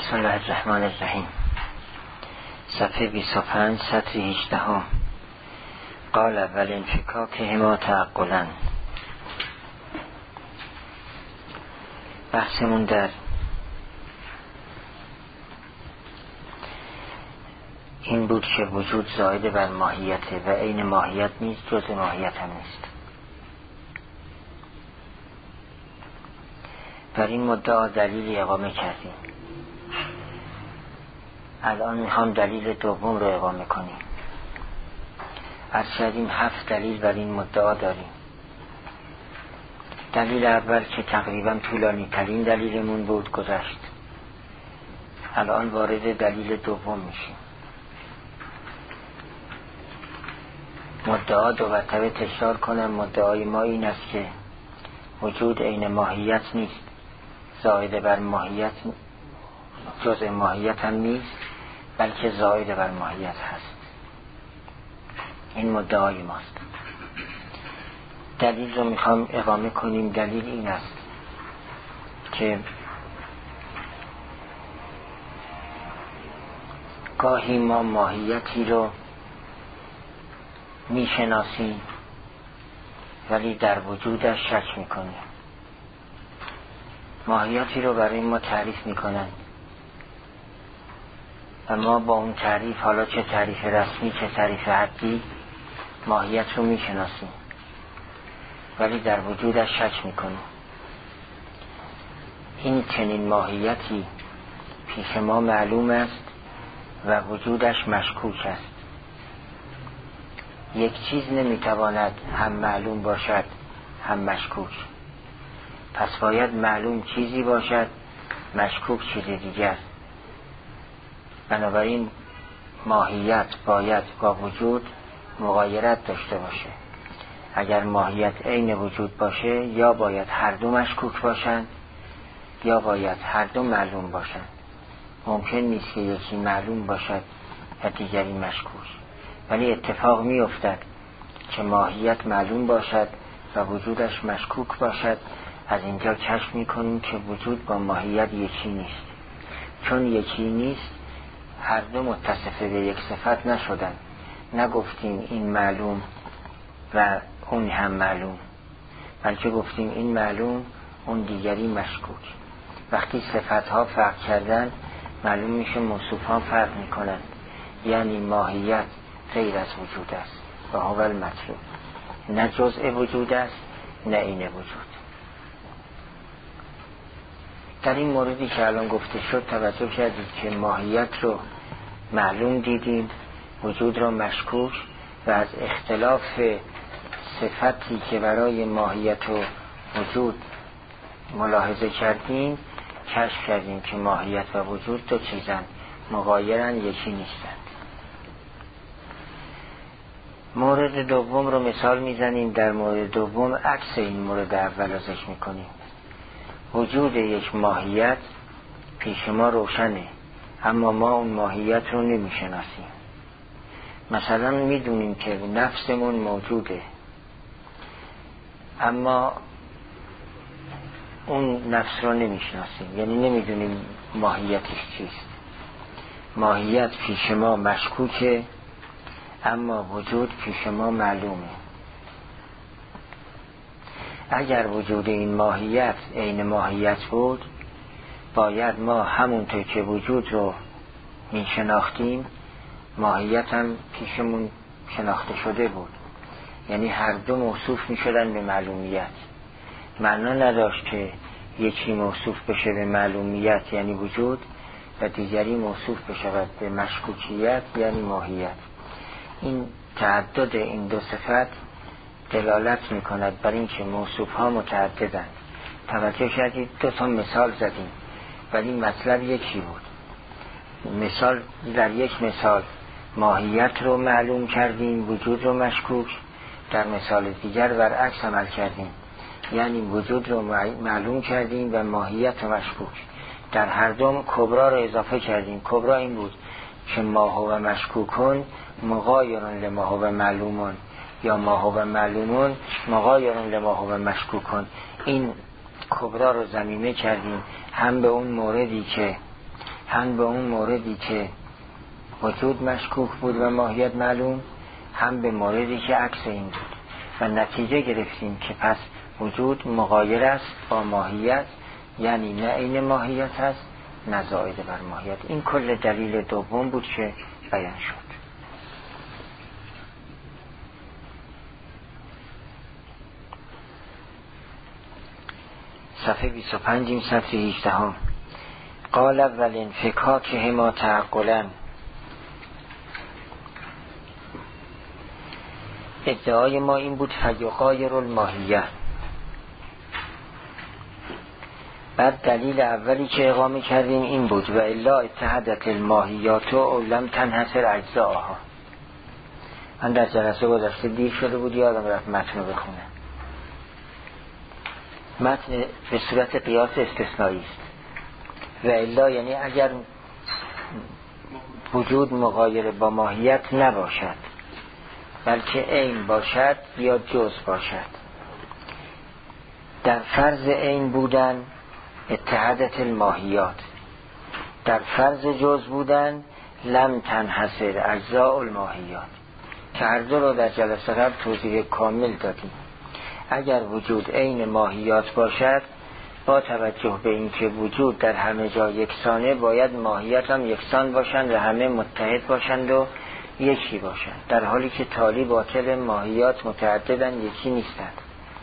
بسم الله الرحمن الرحیم. صفحه 25 سطر 18. قال والانفکاکهما تعقلا. بحثمون در این بود که وجود زائد بر ماهیته و عین ماهیت نیست، جز ماهیت هم نیست. بر این مدعا دلیلی اقامه کردیم. الان میخوام دلیل دوم رو اقامه کنیم. عرض کردیم 7 دلیل بر این مدعا داریم. دلیل اول که تقریبا طولانی ترین دلیلمون بود گذشت. الان وارد دلیل دوم میشیم. مدعا دو مرتبه تکرار کنم. مدعای ما این است که وجود عین ماهیت نیست، زائد بر ماهیت، جز ماهیت هم نیست، بلکه زائد بر ماهیت هست. این مدعای ماست. دلیل رو میخوام اقامه کنیم. دلیل این است که گاهی ما ماهیتی رو میشناسیم ولی در وجودش شک میکنیم. ماهیتی رو برای ما تعریف میکنن و ما با اون تعریف، حالا چه تعریف رسمی چه تعریف حدی، ماهیت رو میشناسیم ولی در وجودش شک میکنیم. این چنین ماهیتی پیش ما معلوم است و وجودش مشکوک است. یک چیز نمیتواند هم معلوم باشد هم مشکوک. پس باید معلوم چیزی باشد، مشکوک چیز دیگر. بنابراین ماهیت باید با وجود مغایرت داشته باشه. اگر ماهیت عین وجود باشه، یا باید هر دو مشکوک باشند یا باید هر دو معلوم باشند. ممکن نیست که یکی معلوم باشد و دیگری مشکوک. ولی اتفاق می افتد که ماهیت معلوم باشد و وجودش مشکوک باشد. از اینجا کشف می کنیم که وجود با ماهیت یکی نیست. چون یکی نیست، هر دو متصفه به یک صفت نشدن. نگفتیم این معلوم و اون هم معلوم، بلکه گفتیم این معلوم، اون دیگری مشکوک. وقتی صفتها فرق کردن، معلوم میشه موصوفها فرق میکنن. یعنی ماهیت غیر از وجود است و هو المطلوب. نه جزء وجود است نه عین وجود. در این موردی که الان گفته شد توجه کردید که ماهیت رو معلوم دیدیم، وجود رو مشکوک، و از اختلاف صفتی که برای ماهیت و وجود ملاحظه کردیم کشف کردیم که ماهیت و وجود دو چیزن، مغایرن، یکی نیستند. مورد دوم رو مثال میزنیم. در مورد دوم عکس این مورد اول رو ذکر میکنیم. وجود یک ماهیت پیش ما روشنه، اما ما اون ماهیت رو نمیشناسیم. مثلا میدونیم که نفسمون موجوده، اما اون نفس رو نمیشناسیم، یعنی نمیدونیم ماهیتش چیست. ماهیت پیش ما مشکوکه، اما وجود پیش ما معلومه. اگر وجود این ماهیت عین ماهیت بود، باید ما همونطور که وجود رو می شناختیم، ماهیت هم پیشمون شناخته شده بود. یعنی هر دو موصوف می شدن به معلومیت. معنا نداشت که یکی موصوف بشه به معلومیت یعنی وجود و دیگری موصوف بشود به مشکوکیت یعنی ماهیت. این تعدد این دو صفت دلالت می کند بر این که موصوف ها متعددند. توجه کردید 2 تا مثال زدیم ولی مطلب یکی بود. مثال، در یک مثال ماهیت رو معلوم کردیم، وجود رو مشکوک. در مثال دیگر برعکس عمل کردیم، یعنی وجود رو معلوم کردیم و ماهیت رو مشکوک. در هر دو کبرا رو اضافه کردیم. کبرا این بود که ما هو مشکوکون مغایرون لما هو معلومون، یا ما هو معلومون مغایرون لما هو مشکوکون. این کبرا رو ضمیمه کردیم هم به اون موردی که هم به اون موردی که وجود مشکوک بود و ماهیت معلوم، هم به موردی که عکس این بود و نتیجه گرفتیم که پس وجود مغایر است با ماهیت، یعنی نه عین ماهیت است نه زائد بر ماهیت. این کل دلیل دوم بود که بیان شد. صفحه 25 صفحه 18 قال والانفکاکهما تعقلا. ادعای ما این بود فیغایر الماهیه. بعد دلیل اولی که اقامه کردیم این بود و الا اتحدت الماهیات و لم تنحصر اجزاءها. من در جلسه گذشته دیر شده بود، یادم رفت متن رو بخونه. متن به صورت قیاس استثنایی است و الا یعنی اگر وجود مغایر با ماهیت نباشد بلکه عین باشد یا جز باشد. در فرض عین بودن اتحادت الماهیات، در فرض جز بودن لم تنحصر اجزاء الماهیات، که هر دو رو در جلسه قبل توضیح کامل دادیم. اگر وجود عین ماهیات باشد با توجه به اینکه وجود در همه جا یکسانه باید ماهیت هم یکسان باشند و همه متحد باشند و یکی باشند، در حالی که تالی باطل ماهیات متعددن یکی نیستند.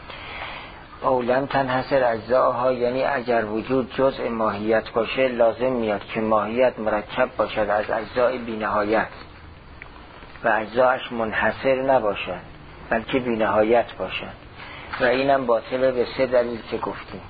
او لم تنحصر اجزاءها یعنی اگر وجود جزء ماهیت باشه لازم میاد که ماهیت مرکب باشد از اجزای بی‌نهایت و اجزایش منحصر نباشد بلکه بی‌نهایت باشد و اینم باطله به سه دلیل که گفتیم.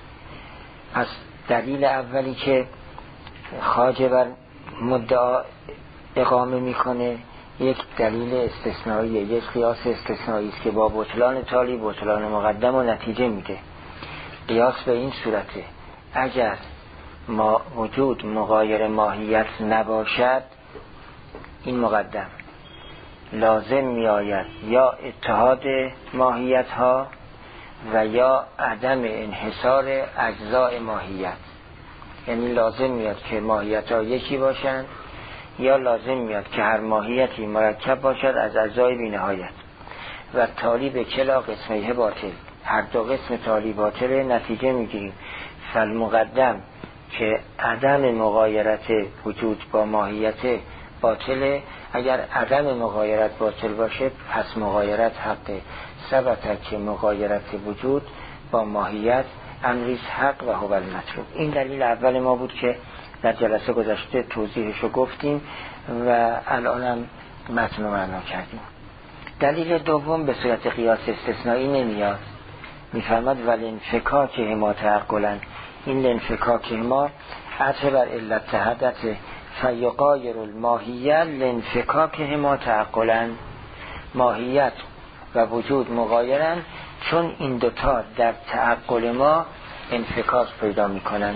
پس دلیل اولی که خواجه بر مدعا اقامه میکنه یک دلیل استثنایی، یک قیاس استثنایی است که با بطلان تالی بطلان مقدم و نتیجه میده. قیاس به این صورته اگر ما وجود مغایر ماهیت نباشد این مقدم لازم میآید یا اتحاد ماهیت ها و یا عدم انحصار اجزای ماهیت، یعنی لازم میاد که ماهیت ها یکی باشند یا لازم میاد که هر ماهیتی مرکب باشد از اجزای بی‌نهایت و تالی به کلا قسمه باطل، هر دو قسم تالی باطل نتیجه میگیریم. فالمقدم که عدم مغایرت وجود با ماهیت باطله، اگر عدم مغایرت باطل باشه پس مغایرت حقه. ثبت که مغایرت وجود با ماهیت امریز حق و هو المطلوب. این دلیل اول ما بود که در جلسه گذشته توضیحشو گفتیم و الانم متن رو معنا کردیم. دلیل دوم به صورت قیاس استثنایی نمیاد، میفرماد والانفکاکهما تعقلا. این انفکاکهما عطف بر علت تحدث فیغایر الماهیه لانفکاکهما تعقلا. ماهیت و وجود مغایرن چون این دوتا در تعقل ما انفکاک پیدا میکنن.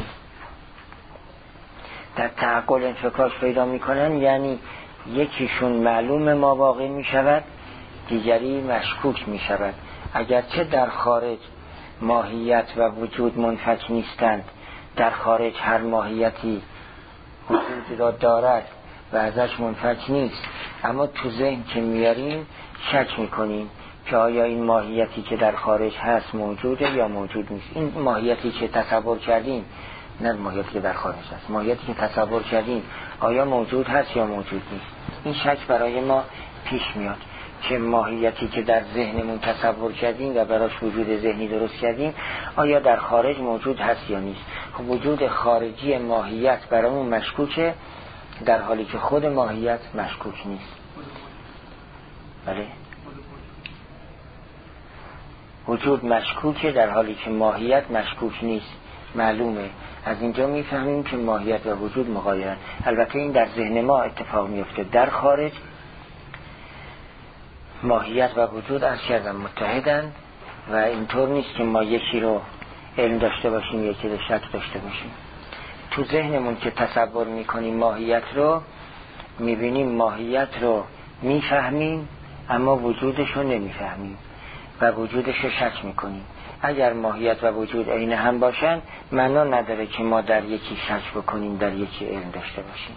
در تعقل انفکاک پیدا میکنن یعنی یکیشون معلوم ما واقع میشود دیگری مشکوک میشود. اگرچه در خارج ماهیت و وجود منفک نیستند، در خارج هر ماهیتی وجود را دارد و ازش منفک نیست، اما تو ذهن که میاریم شک میکنیم که آیا این ماهیتی که در خارج هست موجوده یا موجود نیست. این ماهیتی که تصور کردیم، نه ماهیتی که در خارج هست، ماهیتی که تصور کردیم آیا موجود هست یا موجود نیست. این شک برای ما پیش میاد که ماهیتی که در ذهنمون تصور کردیم و براش وجود ذهنی درست کردیم آیا در خارج موجود هست یا نیست. خب وجود خارجی ماهیت برامون مشکوکه در حالی که خود ماهیت مشکوک نیست. بله، وجود مشکوکه در حالی که ماهیت مشکوک نیست. معلومه از اینجا میفهمیم که ماهیت و وجود مغایرن. البته این در ذهن ما اتفاق میفته، در خارج ماهیت و وجود از کردن متحدن و اینطور نیست که ما یکی رو علم داشته باشیم یکی رو شک داشته باشیم. تو ذهنمون که تصور میکنیم ماهیت رو میبینیم، ماهیت رو میفهمیم اما وجودش رو نمیفهمیم و وجودش رو شک میکنیم. اگر ماهیت و وجود عین هم باشن معنا نداره که ما در یکی شک بکنیم، در یکی علم داشته باشیم.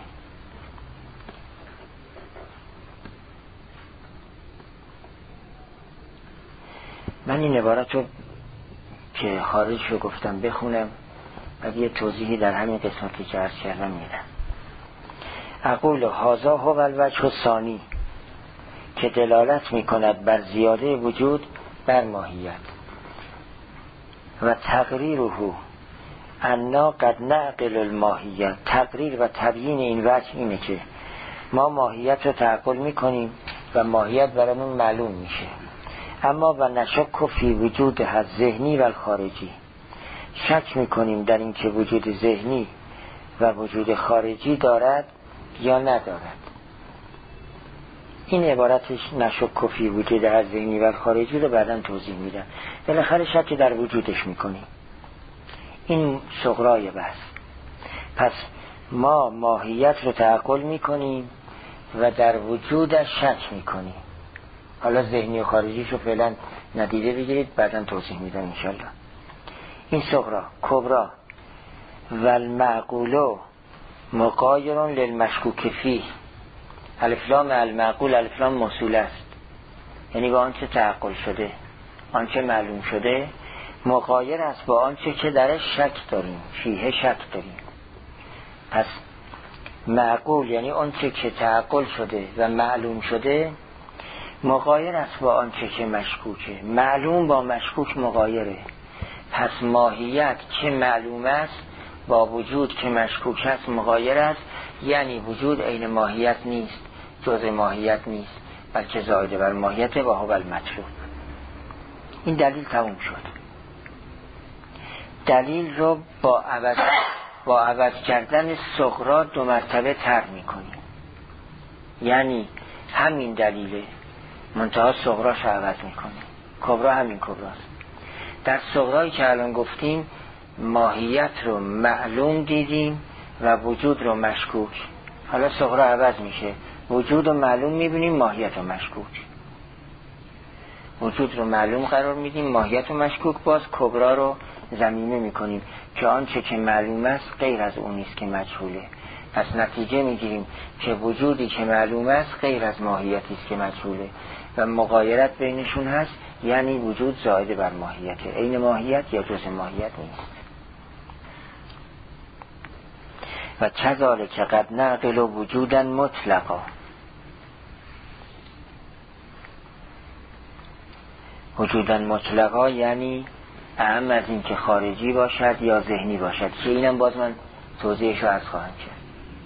من این عبارت رو که خارج رو گفتم بخونم، بعد یه توضیحی در همین قسمتی که عرض کردم میدم. اقول هذا هو الوجه الثانی که دلالت میکند بر زیاده وجود بر ماهیت و تقریره انا قد نعقل الماهیت. تقریر و تبیین این وجه اینه که ما ماهیت رو تعقل میکنیم و ماهیت برامون معلوم میشه، اما و نشک فی وجود ذهنی و خارجی، شک میکنیم در این که وجود ذهنی و وجود خارجی دارد یا ندارد. این عبارتش نشک فی وجود ذهنی و خارجی رو بعداً توضیح میدم. بالاخره شک در وجودش میکنیم. این صغرای بحث. پس ما ماهیت رو تعقل میکنیم و در وجودش شک میکنیم. حالا ذهنی و خارجیش رو فعلا ندیده بگیرید، بعداً توضیح میدم انشالله. این صغرا. کبرا و المعقول مغایر للمشکوک فیه. الفلام المعقول الفلام موصول است، یعنی با آنچه تعقل شده، آنچه معلوم شده مغایر است با آنچه که درش شک داریم، فیه شک داریم. پس معقول یعنی آنچه که تعقل شده و معلوم شده مغایر است با آنچه که مشکوکه. معلوم با مشکوک مغایره. پس ماهیت که معلوم است با وجود که مشکوک است مغایر است، یعنی وجود عین ماهیت نیست، جزء ماهیت نیست، بلکه زائد بر ماهیت و هو المطلوب. این دلیل تموم شد. دلیل رو با عوض کردن صغرا 2 مرتبه تر میکنیم. یعنی همین دلیله، منتها صغراش رو عوض میکنیم. کبرا همین کبراست. در صغرایی که الان گفتیم ماهیت رو معلوم دیدیم و وجود رو مشکوک. حالا صغرا عوض میشه، وجود رو معلوم میبینیم، ماهیت رو مشکوک. وجود رو معلوم قرار میدیم، ماهیت رو مشکوک. باز کبرا رو ضمیمه میکنیم که آنچه که معلوم است غیر از اون نیست که مجهوله. پس نتیجه میگیریم که وجودی که معلوم است غیر از ماهیتی است که مجهوله و مغایرت بینشون هست، یعنی وجود زائد بر ماهیته، عین ماهیت یا جزء ماهیت نیست. و کذالک قد نعقل وجودا مطلقا. وجودا مطلقا یعنی اهم از این که خارجی باشد یا ذهنی باشد، که اینم باز من توضیحش رو از خواهم کرد.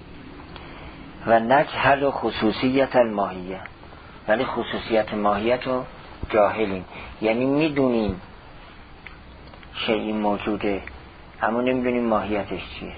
و نجهل خصوصیت الماهیه، ولی خصوصیت ماهیت رو جاهلیم، یعنی میدونیم شیئی موجوده اما نمیدونیم ماهیتش چیه.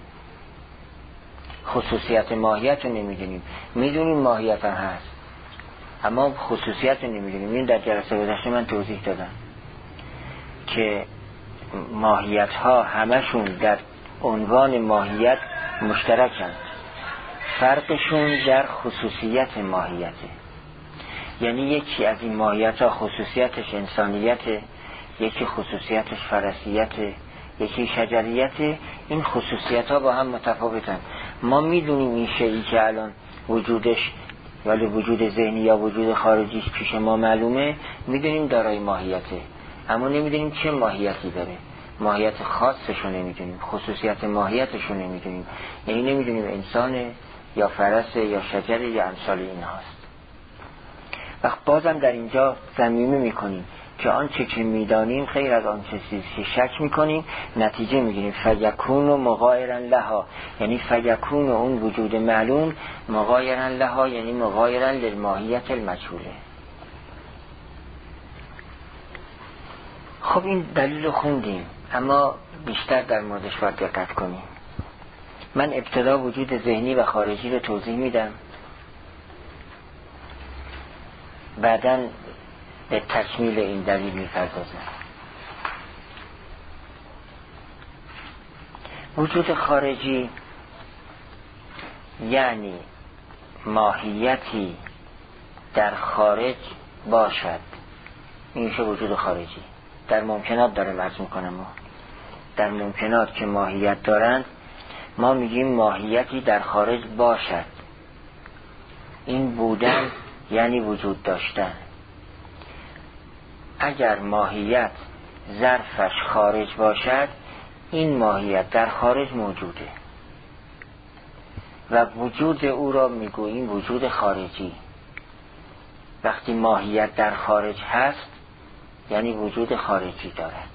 خصوصیت ماهیت رو نمیدونیم، میدونیم ماهیت هم هست اما خصوصیت رو نمیدونیم. این در جلسه گذشته من توضیح دادم که ماهیت ها همشون در عنوان ماهیت مشترکن، فرقشون در خصوصیت ماهیته. یعنی یکی از این ماهیت ها خصوصیتش انسانیته، یکی خصوصیتش فرسیته، یکی شجریته. این خصوصیت ها با هم متفاوتن. ما میدونیم این شیئی که الان وجودش ولی وجود ذهنی یا وجود خارجیش پیش ما معلومه، میدونیم دارای ماهیته اما نمیدونیم چه ماهیتی داره. ماهیت خاصش رو نمیدونیم، خصوصیت ماهیتش رو نمیدونیم، یعنی نمیدونیم انسانه یا فرسه یا شجره یا امثال این هاست. وقت بازم در اینجا ضمیمه میکنیم که آنچه که میدانیم خیر از آنچه که شک میکنیم، نتیجه میگیریم فیکون و مغایرن لها، یعنی فیکون اون وجود معلوم مغایرن لها، یعنی مغایرن للماهیت المجهوله. خب این دلیل رو خوندیم اما بیشتر در موردش باید دقت کنیم. من ابتدا وجود ذهنی و خارجی رو توضیح میدم، بعداً به تکمیل این دلیل می‌پردازم. وجود خارجی یعنی ماهیتی در خارج باشد، این میشه وجود خارجی. در ممکنات داره عرض میکنم، ما در ممکنات که ماهیت دارند ما میگیم ماهیتی در خارج باشد. این بودن یعنی وجود داشتن. اگر ماهیت ظرفش خارج باشد، این ماهیت در خارج موجوده و وجود او را میگوییم وجود خارجی. وقتی ماهیت در خارج هست یعنی وجود خارجی دارد.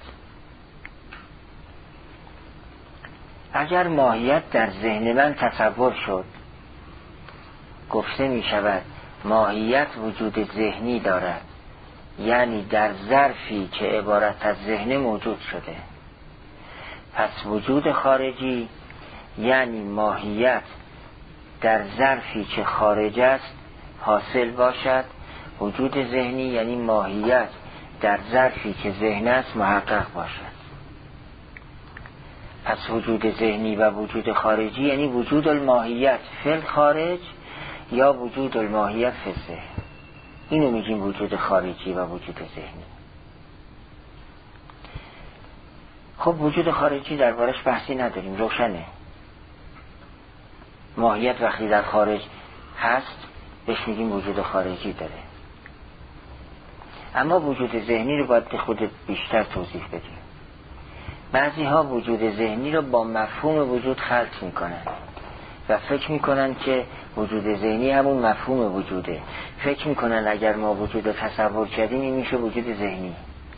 اگر ماهیت در ذهن من تصور شد، گفته می شود ماهیت وجود ذهنی دارد، یعنی در ظرفی که عبارت از ذهن موجود شده. پس وجود خارجی یعنی ماهیت در ظرفی که خارج است حاصل باشد. وجود ذهنی یعنی ماهیت در ظرفی که ذهن است محقق باشد. پس وجود ذهنی و وجود خارجی یعنی وجود الماهیت فی الخارج یا وجود الماهیت فی الذهن. اینو میگیم وجود خارجی و وجود ذهنی. خب وجود خارجی دربارش بحثی نداریم، روشنه. ماهیت وقتی در خارج هست بهش میگیم وجود خارجی داره. اما وجود ذهنی رو باید خود بیشتر توضیح بدیم. بعضی ها وجود ذهنی رو با مفهوم وجود خلط میکنن و فکر میکنن که وجود ذهنی همون مفهوم وجوده. فکر میکنن اگر ما وجود تصور کردیم این میشه وجود ذهنی،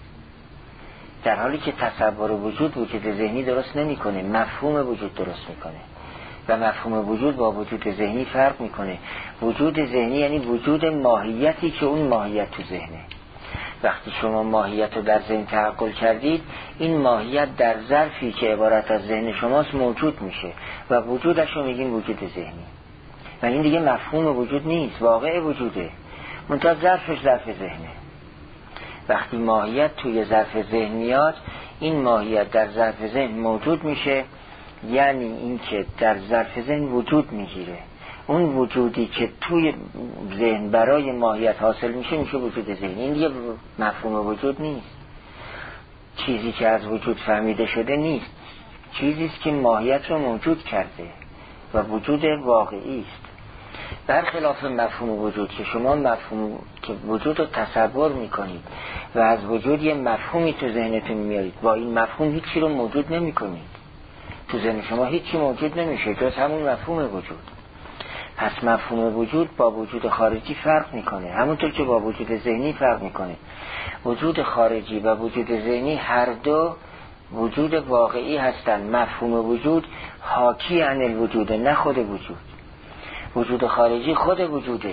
در حالی که تصور وجود ذهنی درست نمیکنه، مفهوم وجود درست میکنه و مفهوم وجود با وجود ذهنی فرق میکنه. وجود ذهنی یعنی وجود ماهیتی که اون ماهیت تو ذهنه. وقتی شما ماهیت رو در ذهن تعقل کردید، این ماهیت در ظرفی که عبارت از ذهن شماست موجود میشه و وجودش رو میگیم وجود ذهنی. و این دیگه مفهوم وجود نیست، واقع وجوده، منتها ظرفش ظرف ذهنه. وقتی ماهیت توی ظرف ذهن میاد، این ماهیت در ظرف ذهن موجود میشه، یعنی این که در ظرف ذهن وجود میگیره. اون وجودی که توی ذهن برای ماهیت حاصل میشه میشه وجود ذهنی. این دیگه مفهوم وجود نیست، چیزی که از وجود فهمیده شده نیست، چیزیست که ماهیت رو موجود کرده و وجود واقعی است. برخلاف مفهوم وجود که شما مفهوم که وجود رو تصور میکنید و از وجود یه مفهومی تو ذهنتون میارید، با این مفهوم هیچی رو موجود نمیکنید. تو ذهن شما هیچی موجود نمیشه جز همون مفهوم وجود. پس مفهوم وجود با وجود خارجی فرق میکنه، همونطور که با وجود ذهنی فرق میکنه. وجود خارجی و وجود ذهنی هر دو وجود واقعی هستند. مفهوم وجود حاکی عن الوجود، نه خود وجود. وجود خارجی خود وجوده،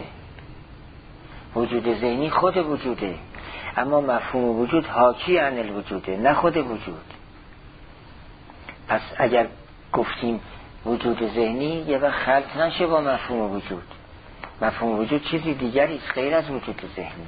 وجود ذهنی خود وجوده، اما مفهوم وجود حاکی عن الوجوده، نه خود وجود. پس اگر گفتیم وجود ذهنی یه وقت خلط نشه با مفهوم وجود. مفهوم وجود چیزی دیگری است غیر از وجود ذهنی.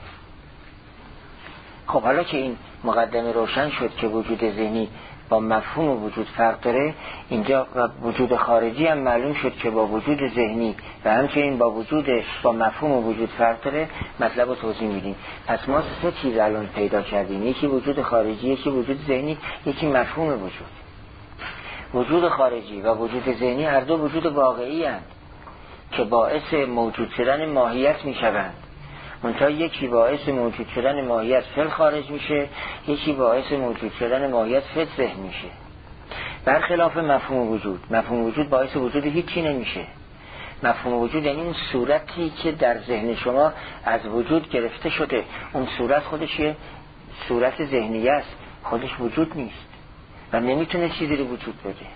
خب حالا که این مقدمه روشن شد که وجود ذهنی با مفهوم وجود فرق داره، اینجا وجود خارجی هم معلوم شد که با وجود ذهنی و همچنین با مفهوم وجود فرق داره، مطلب رو توضیح میدیم. پس ما سه چیز الان پیدا کردیم، یکی وجود خارجی، یکی وجود ذهنی، یکی مفهوم وجود. وجود خارجی و وجود ذهنی هر دو وجود واقعی هستند که باعث موجود شدن ماهیت می شوند. منتها یکی باعث موجود شدن ماهیت فی الخارج میشه، یکی باعث موجود شدن ماهیت فی الذهن میشه. برخلاف مفهوم وجود، مفهوم وجود باعث وجود هیچی نمیشه. مفهوم وجود یعنی اون صورتی که در ذهن شما از وجود گرفته شده، اون صورت خودش یه صورت ذهنی است، خودش وجود نیست و نمیتونه چیزی رو وجود بده.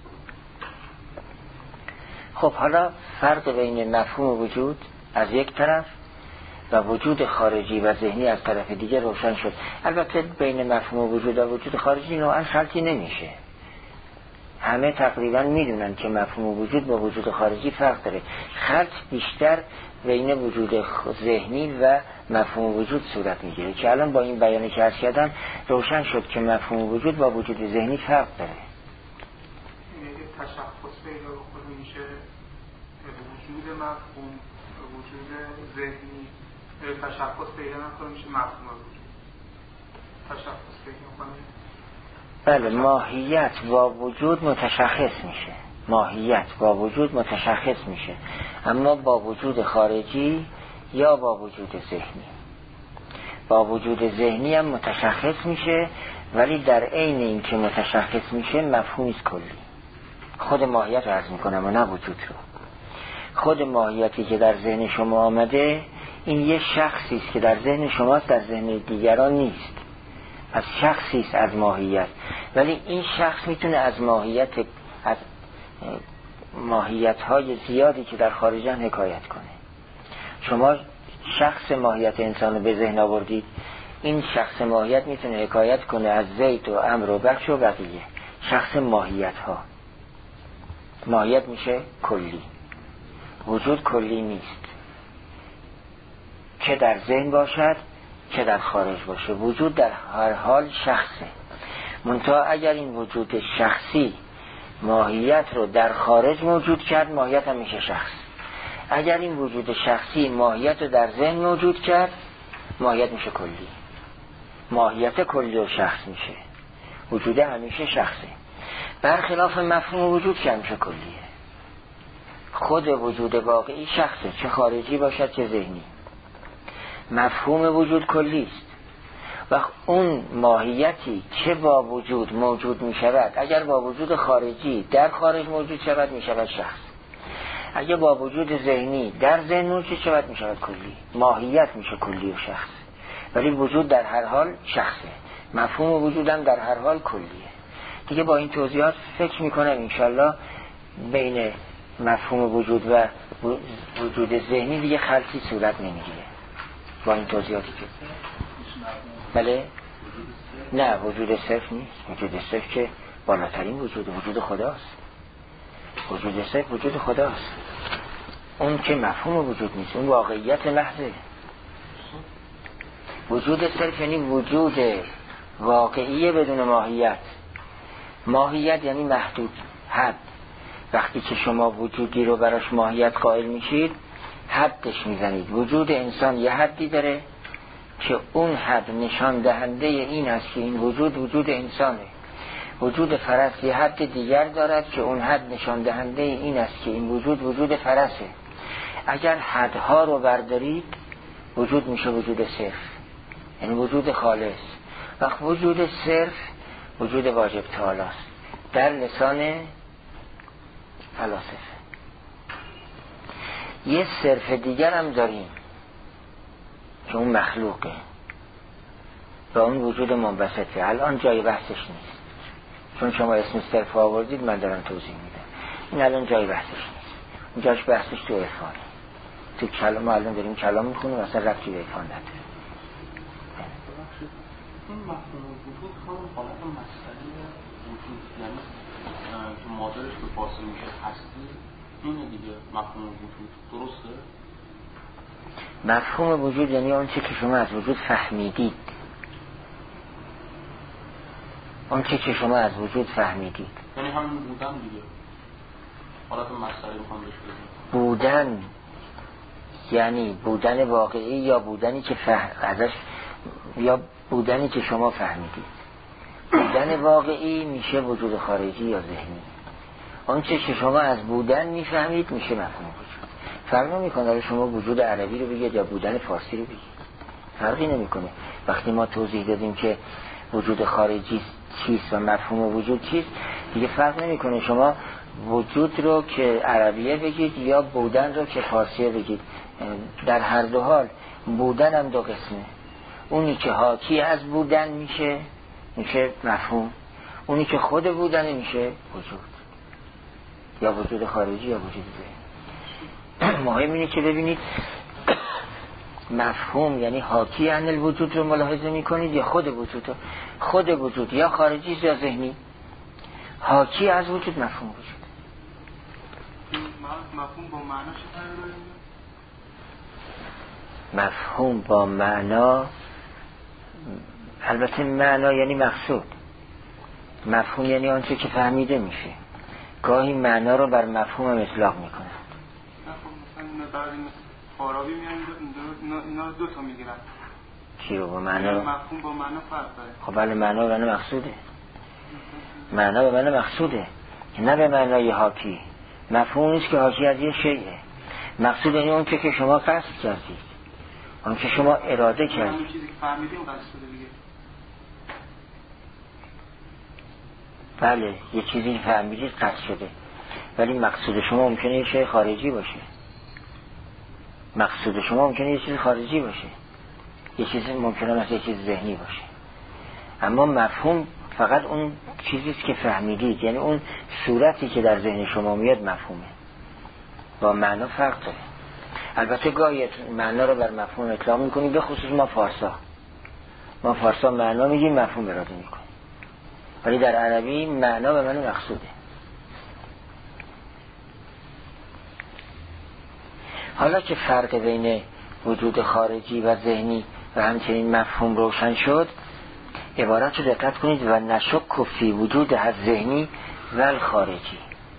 خب حالا فرق بین مفهوم وجود از یک طرف و وجود خارجی و ذهنی از طرف دیگه روشن شد. البته بین مفهوم وجود و وجود خارجی نوعا خلطی نمیشه، همه تقریبا میدونن که مفهوم وجود با وجود خارجی فرق داره. خلط بیشتر بین وجود ذهنی و مفهوم وجود صورت میگیره که الان با این بیانی که عرض کردم روشن شد که مفهوم وجود با وجود ذهنی فرق داره. یعنی تشخص پیدا بکنه میشه وجود مفهوم وجود ذهنی، تشخص پیدا نکنه میشه مفهوم وجود. تشخص پیدا کنه؟ بله، ماهیت با وجود متشخص میشه، ماهیت با وجود متشخص میشه، اما با وجود خارجی یا با وجود ذهنی. با وجود ذهنی هم متشخص میشه، ولی در عین این که متشخص میشه مفهومی است کلی. خود ماهیت رو عرض میکنم و نه وجود رو. خود ماهیتی که در ذهن شما آمده این یه شخصی است که در ذهن شماست، در ذهن دیگران نیست. از شخصی است از ماهیت، ولی این شخص میتونه از ماهیت‌های زیادی که در خارجن حکایت کنه. شما شخص ماهیت انسان رو به ذهن آوردید، این شخص ماهیت میتونه حکایت کنه از زید و عمر و بخش و بقیه. شخص ماهیت‌ها، ماهیت میشه کلی. وجود کلی نیست، چه در ذهن باشد چه در خارج باشه. وجود در هر حال شخصه، منتها اگر این وجود شخصی ماهیت رو در خارج موجود کرد، ماهیت هم میشه شخص. اگر این وجود شخصی ماهیت رو در ذهن موجود کرد، ماهیت میشه کلی. ماهیت کلی و شخص میشه. وجود همیشه شخصه، برخلاف مفهوم وجود که همیشه کلیه. خود وجود واقعی شخصه، چه خارجی باشد چه ذهنی. مفهوم وجود کلی است و اون ماهیتی که با وجود موجود می شود، اگر با وجود خارجی در خارج موجود شود می شود شخص. اگر با وجود ذهنی در ذهن موجود شود می شود کلی. ماهیت میشه کلی و شخص، ولی وجود در هر حال شخصه. مفهوم وجودم در هر حال کلیه. دیگه با این توضیحات فکر می کنم انشالله بین مفهوم وجود و وجود ذهنی دیگه خلطی صورت نمیگیره با این توضیحاتی که بله. نه، وجود صرف نیست. وجود صرف که بالاترین وجود خداست. وجود صرف وجود خداست، اون که مفهوم وجود نیست، اون واقعیت محضه. وجود صرف یعنی وجود واقعی بدون ماهیت. ماهیت یعنی محدود، حد. وقتی که شما وجودی رو براش ماهیت قائل میشید، حدش میزنید. وجود انسان یه حدی داره که اون حد نشان دهنده این است که این وجود انسانه. وجود فرس یه حد دیگر دارد که اون حد نشان دهنده این است که این وجود فرسه. اگر حدها رو بردارید، وجود میشه وجود صرف، یعنی وجود خالص. وقت وجود صرف وجود واجب تعالی است در لسان فلاسفه. یه صرف دیگر هم داریم که اون مخلوقه و اون وجود منبسطه. الان جای بحثش نیست، چون شما اسم صرف آوردید من دارم توضیح میدم. این الان جای بحثش نیست، اون جاش بحثش تو عرفانه. تو کلام ما الان داریم کلام میخونیم، اصلا ربطی به عرفان نداره. این مفهوم وجود همون حالت مصدری وجود، یعنی که مادرش به فارسی میشه هستی، اینه دیگه مفهوم وجود، درسته؟ مفهوم وجود یعنی اون چه که شما از وجود فهمیدید، اون چه که شما از وجود فهمیدید، یعنی همین بودن دیگه. حالت مصدری میخوام بهش بگم. بودن یعنی بودن واقعی یا بودنی که ازش، یا بودنی که شما فهمیدید. بودن واقعی میشه وجود خارجی یا ذهنی. اون چه که شما از بودن میفهمید میشه مفهوم وجود. فرق نمیکنه شما وجود عربی رو بگید یا بودن فارسی رو بگید، فرقی نمیکنه. وقتی ما توضیح دادیم که وجود خارجی چیست و مفهوم وجود چیست، دیگه فرق نمیکنه شما وجود رو که عربیه بگید یا بودن رو که فارسیه بگید. در هر دو حال بودن هم دو قسمه. اونی که حاکی از بودن میشه مفهوم، اونی که خود بودن میشه وجود، یا وجود خارجی یا وجود ذهنی. مهم اینه که ببینید مفهوم یعنی حاکی عن الوجود رو ملاحظه میکنید یا خود وجود رو. خود وجود یا خارجی یا ذهنی. حاکی از وجود مفهوم وجود. مفهوم با معنا چه فرقی داره؟ مفهوم با معنا، البته معنا یعنی مقصود. مفهوم یعنی آنچه که فهمیده میشه. گاهی معنا رو بر مفهوم اطلاق میکنه. مثلا بعضی فارابی میان اینا دو تا میگیرن، چی رو با معنا؟ مفهوم با معنا فرق داره. خب بله، معنا به معنی مقصوده. معنا به معنی مقصوده، نه به معنای حاکی. مفهوم نیست که حاکی از یه شیء. مقصود یعنی اون که شما قصد کردید، اون که شما اراده کردید. همون چیزی که فهمیدیم قصد دیگه. بله، یه چیزی فهمیدید قصد شده، ولی مقصود شما ممکنه یه شیء خارجی باشه. مقصود شما ممکنه یه چیز خارجی باشه، یه چیزی ممکنه مثلا یه چیز ذهنی باشه. اما مفهوم فقط اون چیزیست که فهمیدید، یعنی اون صورتی که در ذهن شما میاد مفهومه. با معنا فرق داره. البته گاهی معنا رو بر مفهوم اطلاق میکنیم، به خصوص ما فارسا معنا میگیم، مفهوم اراده میکنیم. ولی در عربی معنا به معنی مقصوده. حالا که فرق بین وجود خارجی و ذهنی و همچنین مفهوم روشن شد، عبارت رو دقت کنید: و نشک فی وجود از ذهنی و الخارجی.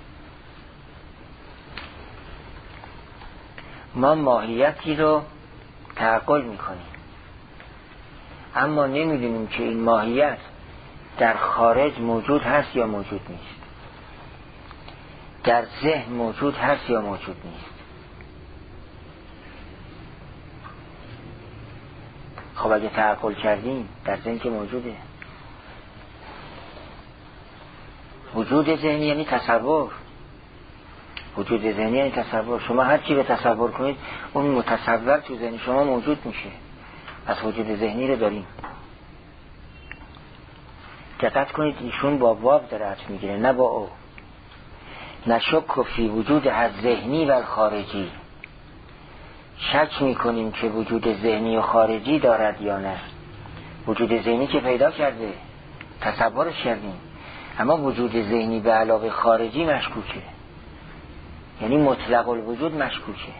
ما ماهیتی رو تعقل میکنیم، اما نمیدونیم که این ماهیت در خارج موجود هست یا موجود نیست، در ذهن موجود هست یا موجود نیست. خب اگه تعقل کردیم در ذهن که موجوده. وجود ذهنی یعنی تصور. وجود ذهنی یعنی تصور. شما هر چی به تصور کنید، اون متصور تو ذهن شما موجود میشه. از وجود ذهنی رو داریم. دقت کنید ایشون با واو داره عطف میگیره، نه با او. نشک فی وجود از ذهنی و خارجی. شک میکنیم که وجود ذهنی و خارجی دارد یا نه. وجود ذهنی که پیدا کرده، تصورش کردیم، اما وجود ذهنی به علاوه خارجی مشکوکه، یعنی مطلق الوجود مشکوکه.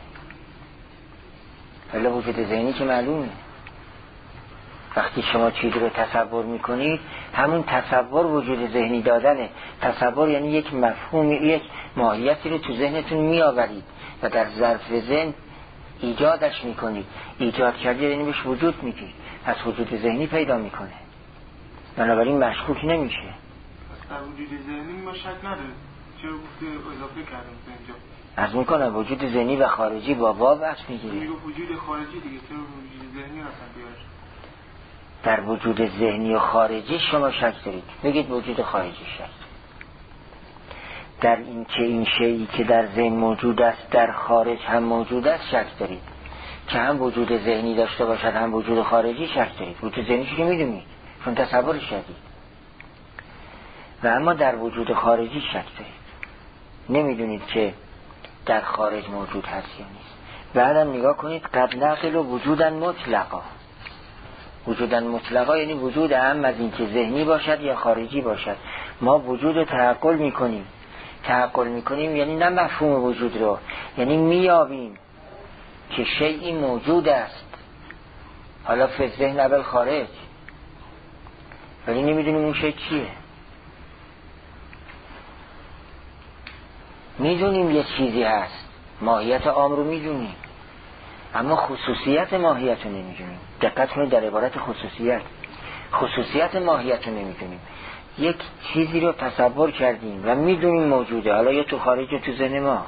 ولی وجود ذهنی که معلومه. وقتی شما چیزی رو تصور میکنید، همون تصور وجود ذهنی دادنه. تصور یعنی یک مفهومی، یک ماهیتی رو تو ذهنتون میآورید و در ظرف ذهن ایجادش میکنید. ایجاد کردید یعنی بهش وجود میدید، از وجود ذهنی پیدا میکنه، بنابراین مشکوک نمیشه. در وجود ذهنی ما شک نداریم. چرا اضافه کردیم به اینجا؟ از میکنه وجود ذهنی و خارجی با واو عطف میگیره. میگه وجود خارجی دیگه، چرا وجود ذهنی اصلا بیارش؟ در وجود ذهنی و خارجی شما شک دارید، بگید وجود خارجی شک. در این که این شیئی که در ذهن موجود است در خارج هم موجود است شک دارید. که هم وجود ذهنی داشته باشد هم وجود خارجی شک دارید. وجود ذهنی که میدونید، چون تصورش کردید. و اما در وجود خارجی شک دارید، نمیدونید که در خارج موجود هست یا نیست. بعدم نگاه کنید: قد نقل و وجودا مطلقا. وجودا مطلقا یعنی وجود هم از این که ذهنی باشد یا خارجی باشد. ما وجود رو تعقل میکنیم. تعقل میکنیم یعنی نه مفهوم وجود رو، یعنی میابیم که شیئی موجود است، حالا فی ذهن اول خارج، ولی نمیدونیم اون شیء چیه. میدونیم یه چیزی هست، ماهیت عام رو میدونیم، اما خصوصیت ماهیت رو نمیدونیم. دقت کنید در عبارت خصوصیت ماهیت رو نمیدونیم. یک چیزی رو تصور کردیم و میدونیم موجوده، حالا یا تو خارج یا تو ذهن ما،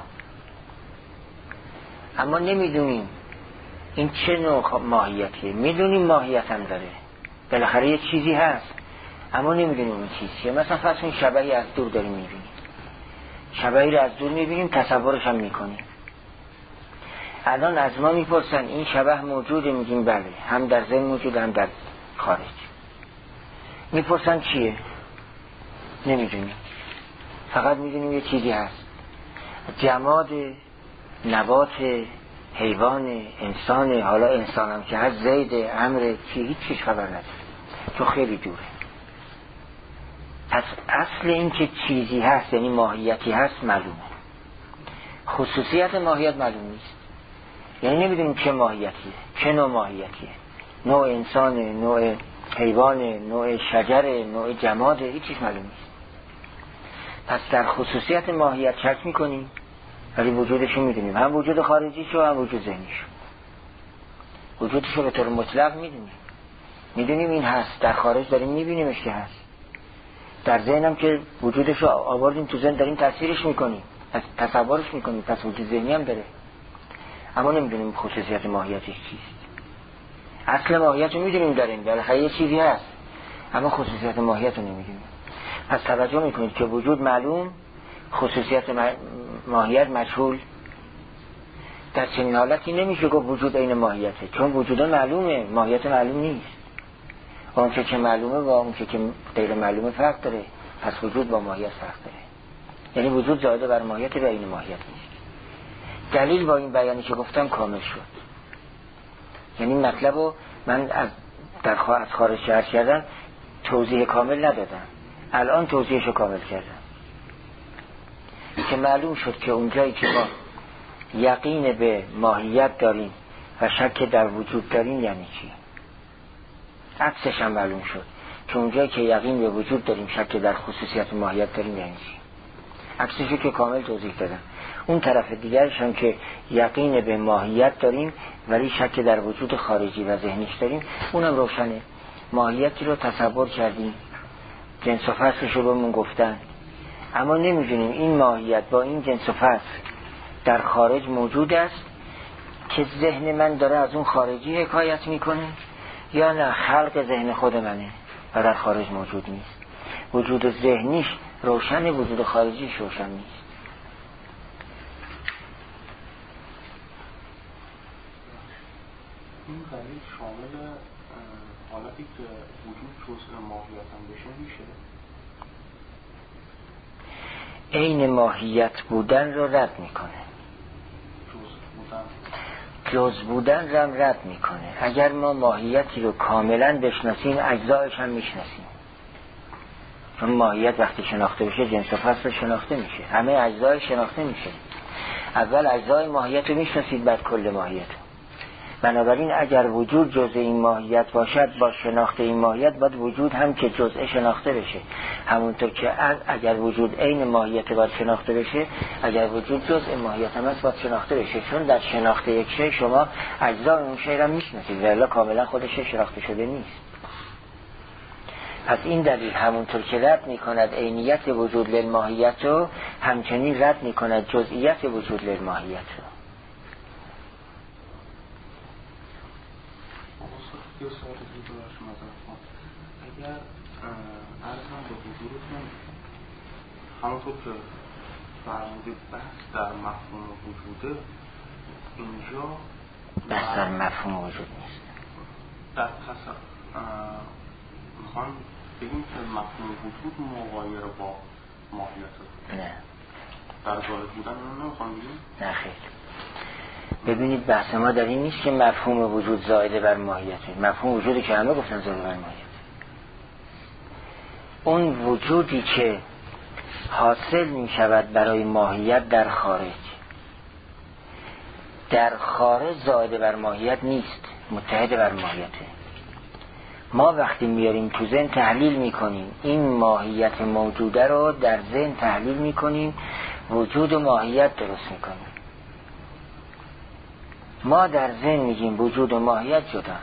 اما نمیدونیم این چه نوع ماهیتیه. میدونیم ماهیت هم داره، بالاخره یه چیزی هست، اما نمیدونیم اون چیز چیه. مثلا فرض کنید شبحی از دور داریم میبینیم، شبحی رو از دور میبینیم، تصورش هم میکنیم. الان از ما میپرسن این شبح موجوده، میگیم بله، هم در ذهن موجود هم در خارج. میپرسن چیه؟ نمیدونیم، فقط میدونیم یه چیزی هست. جماد، نبات، حیوان، انسان، حالا انسان هم که هست، زید، امر، هیچ چیز خبر نداره، تو خیلی دوره. پس اصل این که چیزی هست یعنی ماهیتی هست معلومه، خصوصیت ماهیت معلوم نیست. یعنی نمیدونیم چه ماهیتیه، چه نوع ماهیتیه، نوع انسان، نوع حیوان، نوع شجر، نوع جماد، هیچ چیز معلوم نیست. پس در خصوصیت ماهیت شک میکنیم، ولی وجودشو میدونیم، هم وجود خارجیشو هم وجود ذهنیشو. وجودشو به طور مطلق میدونیم، میدونیم این هست، در خارج داریم میبینیمش که هست، در ذهنم که وجودش رو آوردیم تو ذهن داریم تفسیرش میکنیم، تصورش میکنیم، پس وجود ذهنی هم داره، اما نمیدونیم خصوصیت ماهیتش چیست. اصل ماهیت رو میدونیم داریم، بالاخره یه چیزی هست، اما خصوصیت ماهیت رو نمیدونیم. پس توجه میکنید که وجود معلوم، خصوصیت ماهیت مجهول. در چنین حالتی نمیشه گفت وجود عین ماهیته، چون وجود معلومه، ماهیت معلوم نیست. اون که معلومه با اون که غیر معلومه فرق داره، پس وجود با ماهیت فرق داره. یعنی وجود زائد بر ماهیت و عین ماهیت نیست. دلیل با این بیانی که گفتم کامل شد. یعنی مطلب رو من از خارج شهر کردن توضیح کامل ندادم، الان توضیحش رو کامل کردم که معلوم شد که اونجایی که ما یقین به ماهیت داریم و شک در وجود داریم یعنی چی. عکسش هم معلوم شد که اونجایی که یقین به وجود داریم شک در خصوصیت ماهیت داریم یعنی چی. عکسش که کامل توضیح دادم. اون طرف دیگرش هم که یقین به ماهیت داریم ولی شک در وجود خارجی و ذهنیش داریم، اونم روشنه. ماهیتی رو تصور کردیم، جنس و فصلش رو بهمون گفتن، اما نمیدونیم این ماهیت با این جنس و فصل در خارج موجود است که ذهن من داره از اون خارجی حکایت میکنه، یا نه خلق ذهن خود منه و در خارج موجود نیست. وجود ذهنیش روشن، وجود خارجیش روشن نیست. این دلیل شامل حالتی که وجود جزء ماهیت هم بشه میشه؟ عین ماهیت بودن رو رد میکنه، جز بودن رو هم رد میکنه. اگر ما ماهیتی رو کاملا بشناسیم اجزایش هم میشناسیم، چون ماهیت وقتی شناخته بشه جنس و فصل شناخته میشه، همه اجزای شناخته میشه. اول اجزای ماهیت رو میشناسید بعد کل ماهیت. بنابراین اگر وجود جزء این ماهیت باشد با شناخت این ماهیت باید وجود هم که جزء شناخته بشه، همونطور که اگر وجود عین ماهیت باید شناخته بشه، اگر وجود جزء ماهیت هم است باید شناخته بشه، چون در شناخت یک شی شما اجزای اون شی را میشناسید ولی کاملا خودش شناخته شده نیست. پس این دلیل همونطور که رد میکند عینیت وجود للماهیت رو، همچنین رد میکند جزئیت وجود للماهیت رو. یه سوال دیگه براش مطرح کنم. اگر عرضم به حضورتون همونطور که فرمودید بحث در مفهوم وجوده، اینجا بحث در مفهوم وجود نیست. در میخوان بگیم که مفهوم وجود مغایر با ماهیت نه در ظاهر بودن اون نمیخوان بگیم؟ نه خیلی. ببینید بحث ما در این نیست که مفهوم وجود زائد بر ماهیته. مفهوم وجودی که همه گفتن زائد بر ماهیت، اون وجودی که حاصل می شود برای ماهیت در خارج زائد بر ماهیت نیست، متحد بر ماهیته. ما وقتی میاریم تو ذهن تحلیل میکنیم، این ماهیت موجوده رو در ذهن تحلیل میکنیم، وجود و ماهیت درست میکنیم. ما در ذهن میگیم وجود و ماهیت جدا.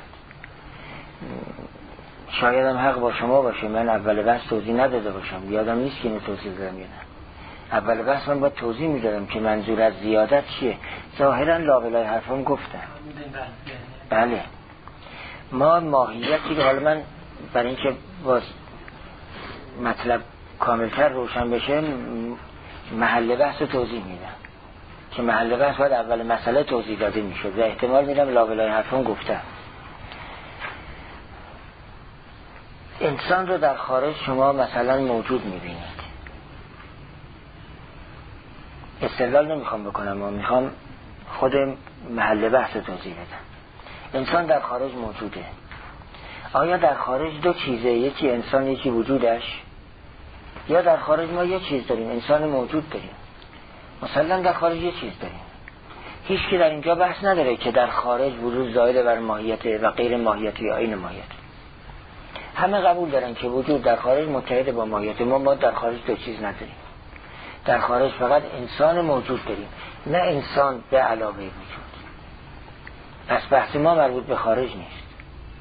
شاید هم حق با شما باشه، من اول بحث توضیح نداده باشم، یادم نیست که اینو توضیح دادم یا نه. اول بحث من باید توضیح میدادم که منظور از زیادت چیه. ظاهرا لابلای حرفم گفتم. بله، ما ماهیتی که حالا من برای اینکه باز مطلب کاملتر روشن بشه محل بحث رو توضیح میدم، که محل بحث باید اول مسئله توضیح داده میشد و احتمال میدم لابلای حرفم گفتم. انسان رو در خارج شما مثلا موجود میبینید، استدلال نمیخوام بکنم، ما میخوام خود محل بحث رو توضیح بدم. انسان در خارج موجوده. آیا در خارج دو چیزه، یکی انسان یکی وجودش، یا در خارج ما یه چیز داریم، انسان موجود داریم، مثلا در خارج یه چیز داریم. هیچ کی در اینجا بحث نداره که در خارج وجود زائد بر ماهیت و غیر ماهیت یا عین ماهیت. همه قبول دارن که وجود در خارج متحد با ماهیت. ما در خارج دو چیز نداریم، در خارج فقط انسان موجود داریم، نه انسان به علاوه وجود. پس بحث ما مربوط به خارج نیست.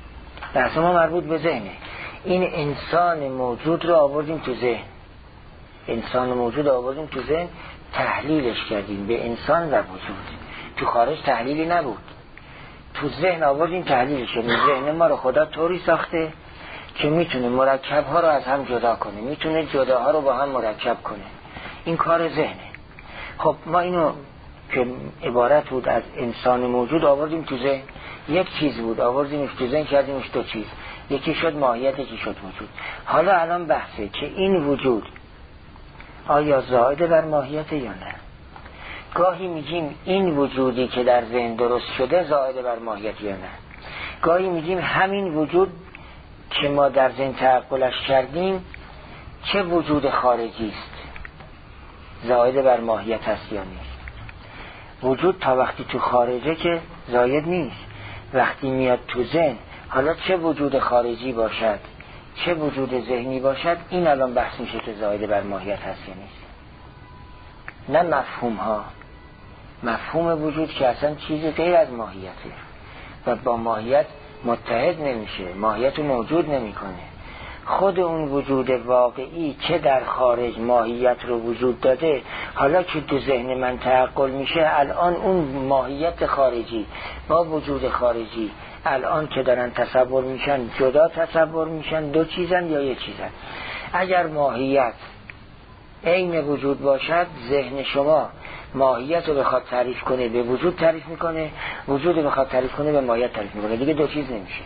بحث ما مربوط به ذهنه. این انسان موجود رو آوردیم تو ذهن، انسان موجود آوردیم تو ذهن، تحلیلش کردیم به انسان و وجود. تو خارج تحلیلی نبود، تو ذهن آوردیم تحلیلش کردیم. ذهن ما رو خدا طوری ساخته که میتونه مرکب‌ها رو از هم جدا کنه، میتونه جداها رو با هم مرکب کنه. این کار ذهنه. خب ما اینو که عبارت بود از انسان موجود آوردیم تو ذهن، یک چیز بود آوردیمش تو ذهن کردیمش دو چیز، یکی شد ماهیت، یکی شد وجود. حالا الان بحثه که این وجود آیا زائد بر ماهیت یا نه. گاهی میگیم این وجودی که در ذهن درست شده زائد بر ماهیت یا نه. گاهی میگیم همین وجود که ما در ذهن تعقلش کردیم چه وجود خارجی است، زائد بر ماهیت هست یا نیست. وجود تا وقتی تو خارجه که زائد نیست، وقتی میاد تو ذهن، حالا چه وجود خارجی باشد چه وجود ذهنی باشد، این الان بحث میشه که زائد بر ماهیت هست یا نیست. نه مفهوم ها، مفهوم وجود که اصلا چیز غیر از ماهیته و با ماهیت متحد نمیشه، ماهیت رو موجود نمیکنه. خود اون وجود واقعی که در خارج ماهیت رو وجود داده، حالا که تو ذهن من تعقل میشه، الان اون ماهیت خارجی با وجود خارجی الان که دارن تصور میشن جدا تصور میشن، دو چیزن یا یک چیزن. اگر ماهیت عین وجود باشد، ذهن شما ماهیت رو بخواد تعریف کنه به وجود تعریف میکنه، وجود رو بخواد تعریف کنه به ماهیت تعریف میکنه، دیگه دو چیز نمیشه.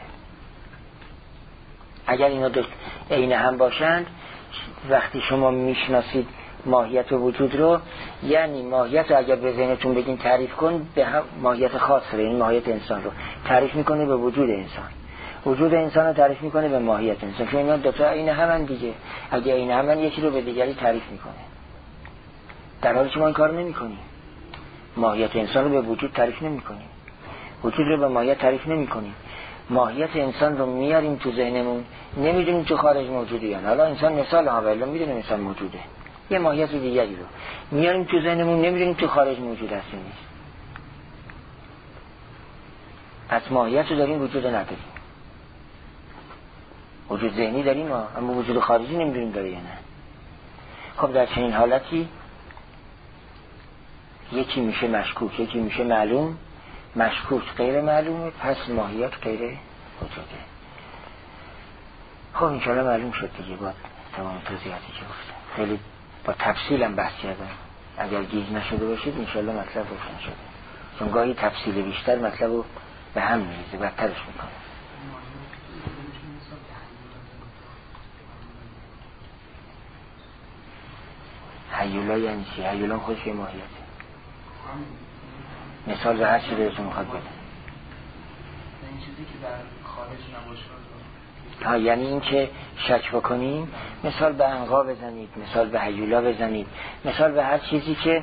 اگر اینا دو عین هم باشند، وقتی شما میشناسید ماهیت و وجود رو، یعنی ماهیت رو اگر به ذهنتون بگین تعریف کن، به ماهیت خاصه، این ماهیت انسان رو تعریف میکنه به وجود انسان، وجود انسان رو تعریف میکنه به ماهیت انسان، چون اینا دوتا عین همن دیگه. اگر عین همن یکی رو به دیگری تعریف میکنه، در حالی که ما این کار نمیکنیم. ماهیت انسان رو به وجود تعریف نمیکنیم، وجود رو به ماهیت تعریف نمیکنیم. ماهیت انسان رو میاریم تو ذهنمون، نمیدونیم تو خارج موجوده یا نه. حالا انسان مثال ها ولی میدونیم انسان موجوده، یه ماهیت دیگری رو میاریم تو ذهنمون، نمیدونیم تو خارج موجود هست یا نیست. از ماهیت رو داریم، وجود نداریم. وجود ذهنی داریم اما وجود خارجی نمیدونیم داره یا نه. خب در چنین حالتی یکی میشه مشکوک، یکی میشه معلوم. مشکوک غیر معلومه، پس ماهیت غیر وجوده. خب انشاءالله معلوم شد دیگه با تمام توضیحاتی که گفتم. خیلی با تفصیلم بحث کردم، اگر گیج نشده باشید انشاءالله مطلب روشن شده، چون گاهی تفصیل بیشتر مطلب رو به هم میریزه، بدترش میکنه. هیولا یعنی چی؟ هیولا خودش یه ماهیته. مثال به هر چی بهتون میخواد بده. این چیزی که در خارج نباشه. ها، یعنی این که شک بکنیم، مثال به عنقا بزنید، مثال به هیولا بزنید، مثال به هر چیزی که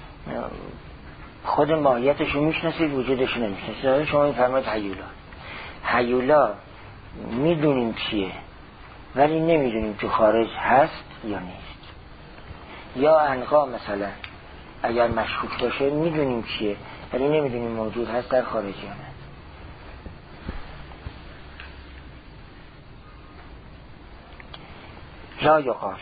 خود ماهیتشو میشناسید وجودشو نمیشناسید. شما میفرمایید هیولا، هیولا میدونیم چیه ولی نمیدونیم تو خارج هست یا نیست. یا عنقا مثلا اگر مشکوک باشه میدونیم چیه ولی نمیدونیم موجود هست در خارج یا نه. لا یقال.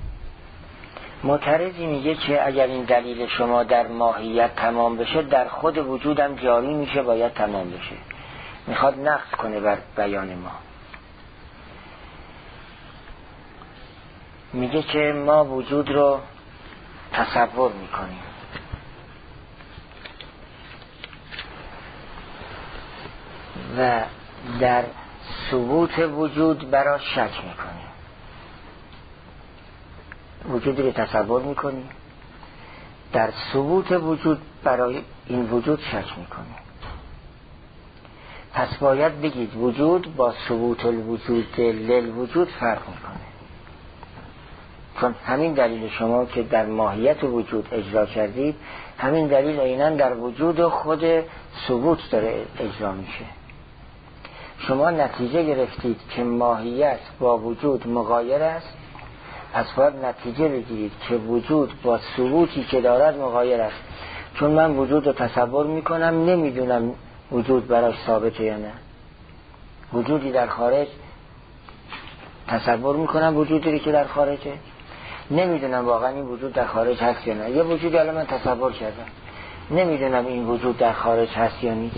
معترضی میگه که اگر این دلیل شما در ماهیت تمام بشه، در خود وجودم جاری میشه، باید تمام بشه. میخواد نقص کنه بر بیان ما. میگه که ما وجود رو تصور میکنیم و در ثبوت وجود برای شک میکنیم. وجودی رو تصور میکنیم، در ثبوت وجود برای این وجود شک میکنیم. پس باید بگید وجود با ثبوت الوجود للوجود فرق میکنه، چون همین دلیل شما که در ماهیت وجود اجرا کردید، همین دلیل عیناً در وجود خود ثبوت داره اجرا میشه. شما نتیجه گرفتید که ماهیت با وجود مغایر است، از باید نتیجه بگیرید که وجود با ثبوتی که دارد مغایر است. چون من وجود رو تصور میکنم، نمیدونم وجود براش ثابته یا نه. وجودی در خارج تصور میکنم، وجودی که در خارجه، نمیدونم واقعا این وجود در خارج هست یا نه. یه وجودی الان من تصور کردم، نمیدونم این وجود در خارج هست یا نیست.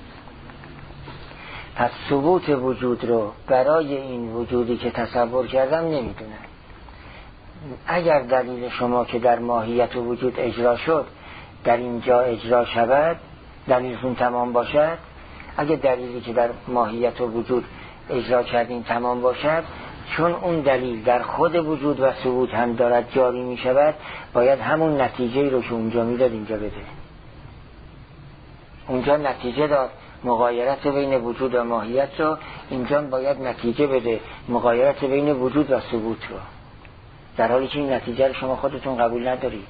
پس ثبوت وجود رو برای این وجودی که تصور کردم نمیدونم. اگر دلیل شما که در ماهیت و وجود اجرا شد در اینجا اجرا شود، دلیلتون تمام باشد، اگر دلیلی که در ماهیت و وجود اجرا کردین تمام باشد، چون اون دلیل در خود وجود و ثبوت هم دارد جاری می شود، باید همون نتیجه رو که اونجا میداد اینجا بده. اونجا نتیجه داد مغایرت بین وجود و ماهیت رو، اینجا باید نتیجه بده مغایرت بین وجود و ثبوت رو، در حالی که این نتیجه رو شما خودتون قبول ندارید.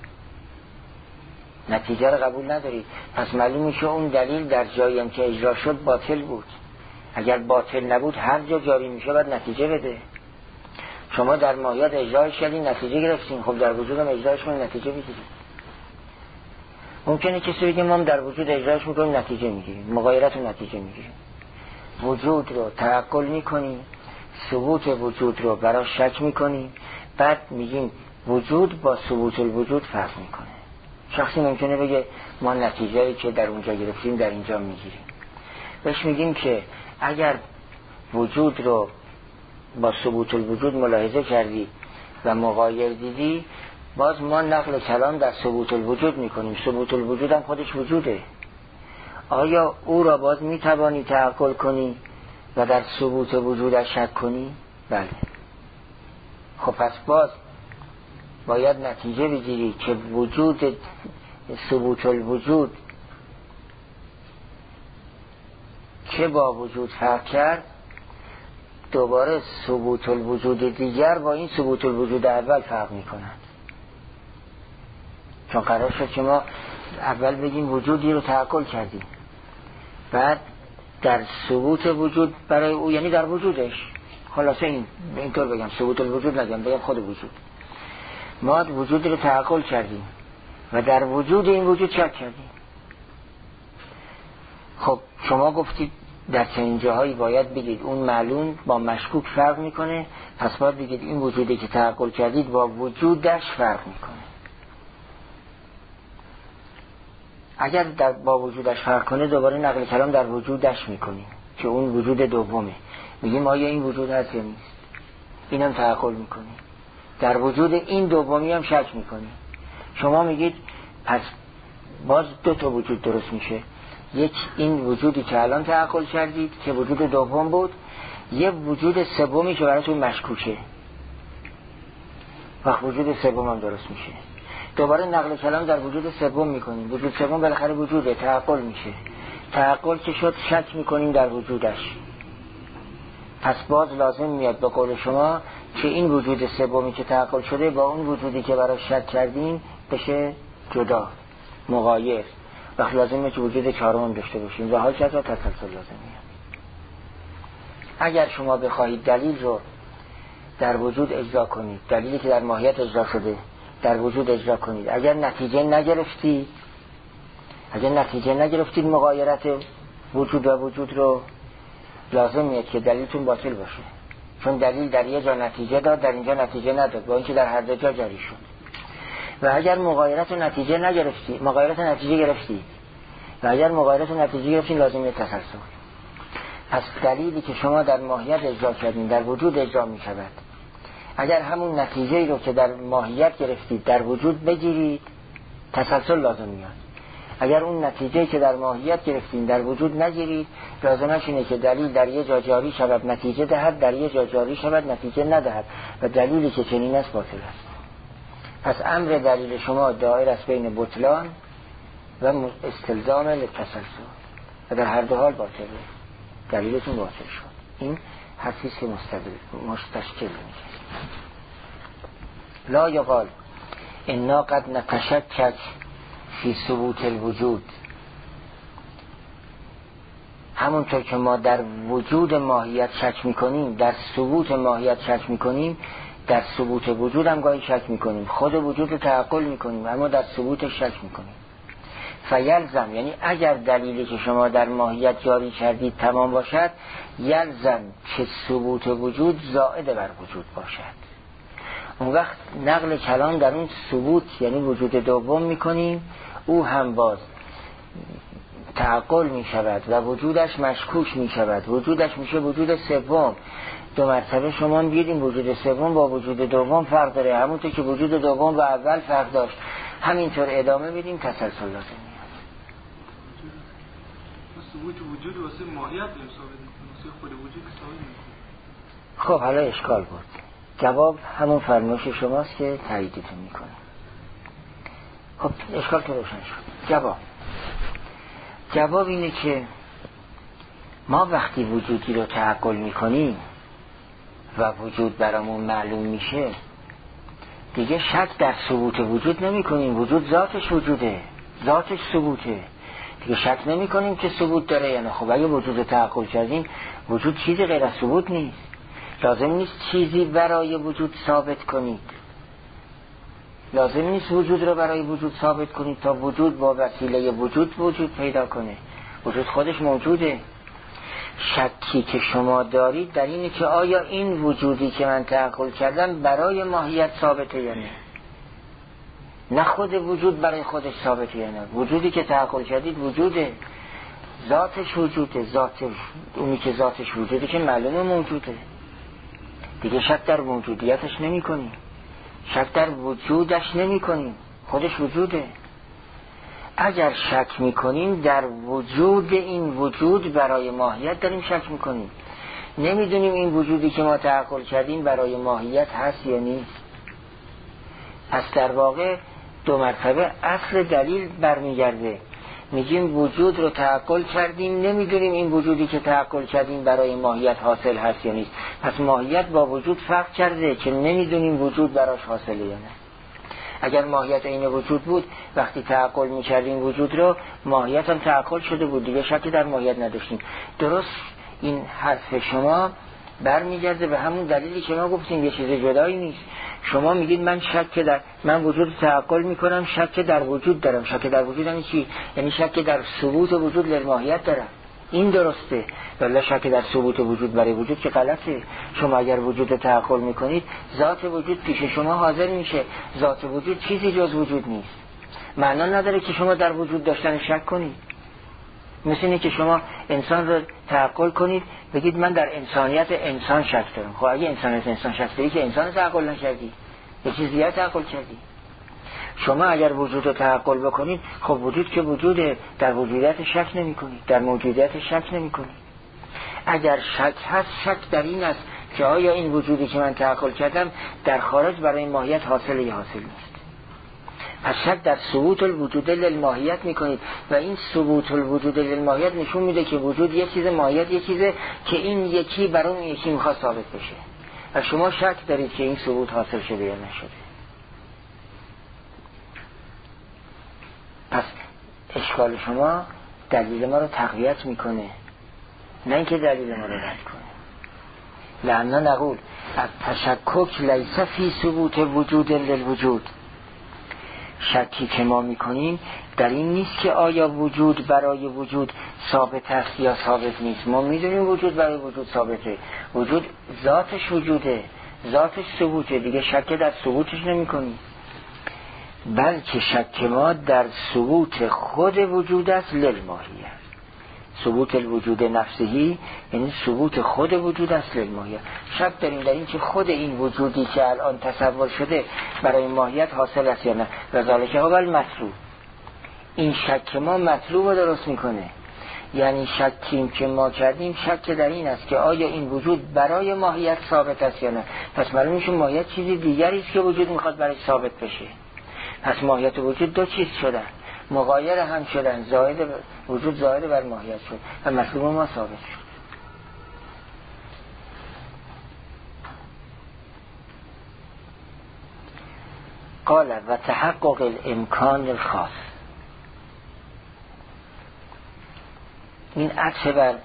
نتیجه رو قبول ندارید. پس معلوم میشه اون دلیل در جایی هم که اجرا شد باطل بود. اگر باطل نبود هر جا جاری میشه باید نتیجه بده. شما در ماهیت اجراش کردین نتیجه گرفتین، خب در وجود هم اجراش کنید نتیجه بگیرید. ممکنه کسی بگه ما در وجود اجراش میکنیم نتیجه میگیریم، مغایرت رو نتیجه میگیریم. وجود رو تعقل میکنیم، ثبوت وجود رو برای شک میکنیم، بعد میگیم وجود با ثبوت الوجود فرق میکنه. شخصی ممکنه بگه ما نتیجه‌ای که در اونجا گرفتیم در اینجا میگیریم. بهش میگیم که اگر وجود رو با ثبوت الوجود ملاحظه کردی و مغایر دیدی، باز ما نقل کلام در ثبوت الوجود میکنیم. ثبوت الوجود هم خودش وجوده. آیا او را باز میتوانی تعقل کنی و در ثبوت وجودش شک کنی؟ بله. خب پس باز باید نتیجه بگیری که وجود ثبوت الوجود که با وجود فرق کرد، دوباره ثبوت الوجود دیگر با این ثبوت الوجود اول فرق میکنند. چون قرار شد که ما اول بگیم وجودی رو تعقل کردیم، بعد در ثبوت وجود برای او، یعنی در وجودش، خلاصه اینطور بگم، ثبوت الوجود نگم، بگم خود وجود، ما وجودی رو تعقل کردیم و در وجود این وجود شک کردیم. خب شما گفتید در چنین جاهایی باید بگید اون معلوم با مشکوک فرق میکنه، پس باید بگید این وجودی که تعقل کردید با وجودش فرق میکنه. اگر با وجودش فرق کنه، دوباره نقل کلام در وجودش میکنیم که اون وجود دومه. میگیم آیا این وجود هست یا نیست، اینم تعقل میکنیم. در وجود این دومی هم شک میکنیم. شما میگید پس باز دو تا وجود درست میشه. یک این وجودی که الان تعقل کردید که وجود دوم بود، یه وجود سومی که براتون مشکوکه، و وجود سوم هم درست میشه. دوباره نقل کلام در وجود سوم میکنیم. وجود سوم بالاخره وجوده، تعقل میشه. تعقل که شد شک میکنیم در وجودش. پس باز لازم میاد به قول شما که این وجود سومی که تعقل شده با اون وجودی که برای شک کردیم بشه جدا، مغایر. وقت لازمه که وجود چهارم داشته باشیم و حال چطور تسلسل لازم میاد. اگر شما بخواهید دلیل رو در وجود اجرا کنید، دلیلی که در ماهیت اجرا شده در وجود اجرا کنید، اگر نتیجه نگرفتید مغایرت وجود و وجود رو، لازم میاد که دلیلتون باطل باشه. چون دلیل در یه جا نتیجه داد، در اینجا نتیجه نداد، با اینکه در هر دو جا جاری شد. و اگر مغایرت و نتیجه نگرفتی، مغایرت و نتیجه گرفتی، و اگر مغایرت و نتیجه گرفتی، لازمه تسلسل. پس دلیلی که شما در ماهیت اجرا کردین در وجود اجرا می شود. اگر همون نتیجه رو که در ماهیت گرفتید در وجود بگیرید، تسلسل لازم میاد. اگر اون نتیجه که در ماهیت گرفتین در وجود نگیرید، لازمش اینه که دلیل در یه جا جاری شود نتیجه دهد، در یه جا جاری شود نتیجه ندهد، و دلیلی که چنین است باطل است. پس امر دلیل شما دایر است بین بطلان و استلزام للتسلسل، و در هر دو حال باطله، دلیلتون باطل شد. این حرفیست که مستشکل میشه. لا یقال انا قد نتشکک فی ثبوت الوجود. همونطور که ما در وجود ماهیت شک میکنیم، در ثبوت ماهیت شک میکنیم، در ثبوت وجود هم گاهی شک میکنیم. خود وجود رو تعقل میکنیم اما در ثبوتش شک میکنیم. فیلزم، یعنی اگر دلیلی که شما در ماهیت جاری کردید تمام باشد، یلزم که ثبوت وجود زائد بر وجود باشد. اون وقت نقل کلام در اون ثبوت یعنی وجود دوم میکنیم، او هم باز تعقل می شود و وجودش مشکوک می شود، وجودش میشه وجود سوم. دو مرتبه شما میگید وجود سوم با وجود دوم فرق داره، همونطور که وجود دوم با اول فرق داشت، همینطور ادامه بدیم تسلسل لازم میاد. ثبوت وجود واسه ماهیت ثابت میکنه، واسه خود وجود ثابت میکنه. خب حالا اشکال بود. جواب همون فرمایش شماست که تاییدتون میکنه. خب اشکال تو روشن شد. جواب اینه که ما وقتی وجودی رو تعقل میکنیم و وجود برامون معلوم میشه، دیگه شک در ثبوت وجود نمی کنیم. وجود ذاتش وجوده، ذاتش ثبوته، دیگه شک نمی کنیم که ثبوت داره یا نه. خب اگه وجود رو تعقل کردیم، وجود چیزی غیر از ثبوت نیست. لازم نیست چیزی برای وجود ثابت کنید، لازم نیست وجود رو برای وجود ثابت کنید تا وجود با وسیله وجود پیدا کنه. وجود خودش موجوده. شکی که شما دارید در اینه که آیا این وجودی که من تعقل کردم برای ماهیت ثابته یا نه خود وجود برای خودش ثابته یا نه. وجودی که تعقل کردید وجوده، ذاتش وجوده، اونی که ذاتش وجوده که معلومه موجوده، دیگه شک در موجودیتش نمی کنیم، شک در وجودش نمی کنیم، خودش وجوده. اگر شک میکنیم در وجود این وجود برای ماهیت داریم شک میکنیم، نمیدونیم این وجودی که ما تعقل کردیم برای ماهیت هست یا نیست. پس در واقع دو مرتبه اصل دلیل برمیگرده، میگیم وجود رو تعقل کردیم، نمیدونیم این وجودی که تعقل کردیم برای ماهیت حاصل هست یا نیست. پس ماهیت با وجود فرق کرده که نمیدونیم وجود براش حاصله یا نه. اگر ماهیت این وجود بود، وقتی تعقل میکردیم وجود رو، ماهیت هم تعقل شده بود، دیگه شکی در ماهیت نداشتیم. درست این حرف شما برمیگرده به همون دلیلی که ما گفتیم یه چیز جدایی نیست. شما میگید من وجود تعقل میکنم، شک در وجود دارم. شک در وجود یعنی چی؟ یعنی شک در ثبوت وجود للماهیت دارم. این درسته، ولی شک در ثبوت وجود برای وجود که غلطه. شما اگر وجود رو تعقل میکنید، ذات وجود پیش شما حاضر میشه. ذات وجود چیزی جز وجود نیست. معنا نداره که شما در وجود داشتن شک کنید. مثل اینه که شما انسان رو تعقل کنید، بگید من در انسانیت انسان شک دارم. خب اگه انسانیت انسان شک داری که انسان رو تعقل نکردی، یه چیز دیگه تعقل کردی. شما اگر وجود رو تعقل بکنید، خب وجود که وجوده، در وجودیت شک نمی کنید، در موجودیت شک نمی کنید. اگر شک هست، شک در این است که آیا این وجودی که من تعقل کردم در خارج برای ماهیت حاصل یا حاصل نیست. پس شک در ثبوت الوجود للماهیت میکنید و این ثبوت الوجود للماهیت نشون میده که وجود یک چیز، ماهیت یک چیزه که این یکی بر اون یکی میخواد ثابت بشه و شما شک دارید که این ثبوت حاصل شده یا نشده. پس اشکال شما دلیل ما رو تقویت میکنه، نه اینکه دلیل ما رو رد کنه. لعنا نقول التشکک لیس فی ثبوت وجود للوجود. شکی که ما میکنیم در این نیست که آیا وجود برای وجود ثابت است یا ثابت نیست. ما میدونیم وجود برای وجود ثابته، وجود ذاتش وجوده، ذاتش ثبوته، دیگه شک در ثبوتش نمی کنیم. بلکه شک ما در ثبوت خود وجود است للماهیت. ثبوت الوجود نفسهی یعنی ثبوت خود وجود است للماهیت. شک داریم در این که خود این وجودی که الان تصور شده برای ماهیت حاصل است یا نه. و ذالک هو المطلوب. این شک ما مطلوب رو درست میکنه. یعنی شکیم که ما کردیم شک در این است که آیا این وجود برای ماهیت ثابت است یا نه. پس معلوم میشه ماهیت چیزی دیگری است که وجود میخواد برای ثابت بشه. پس ماهیت و وجود دو چیز شدن، مغایر هم شدن، وجود زائد بر ماهیت شد و مطلوب ما ثابت شد. قال و تحقق الامکان الخاص. این عطف بر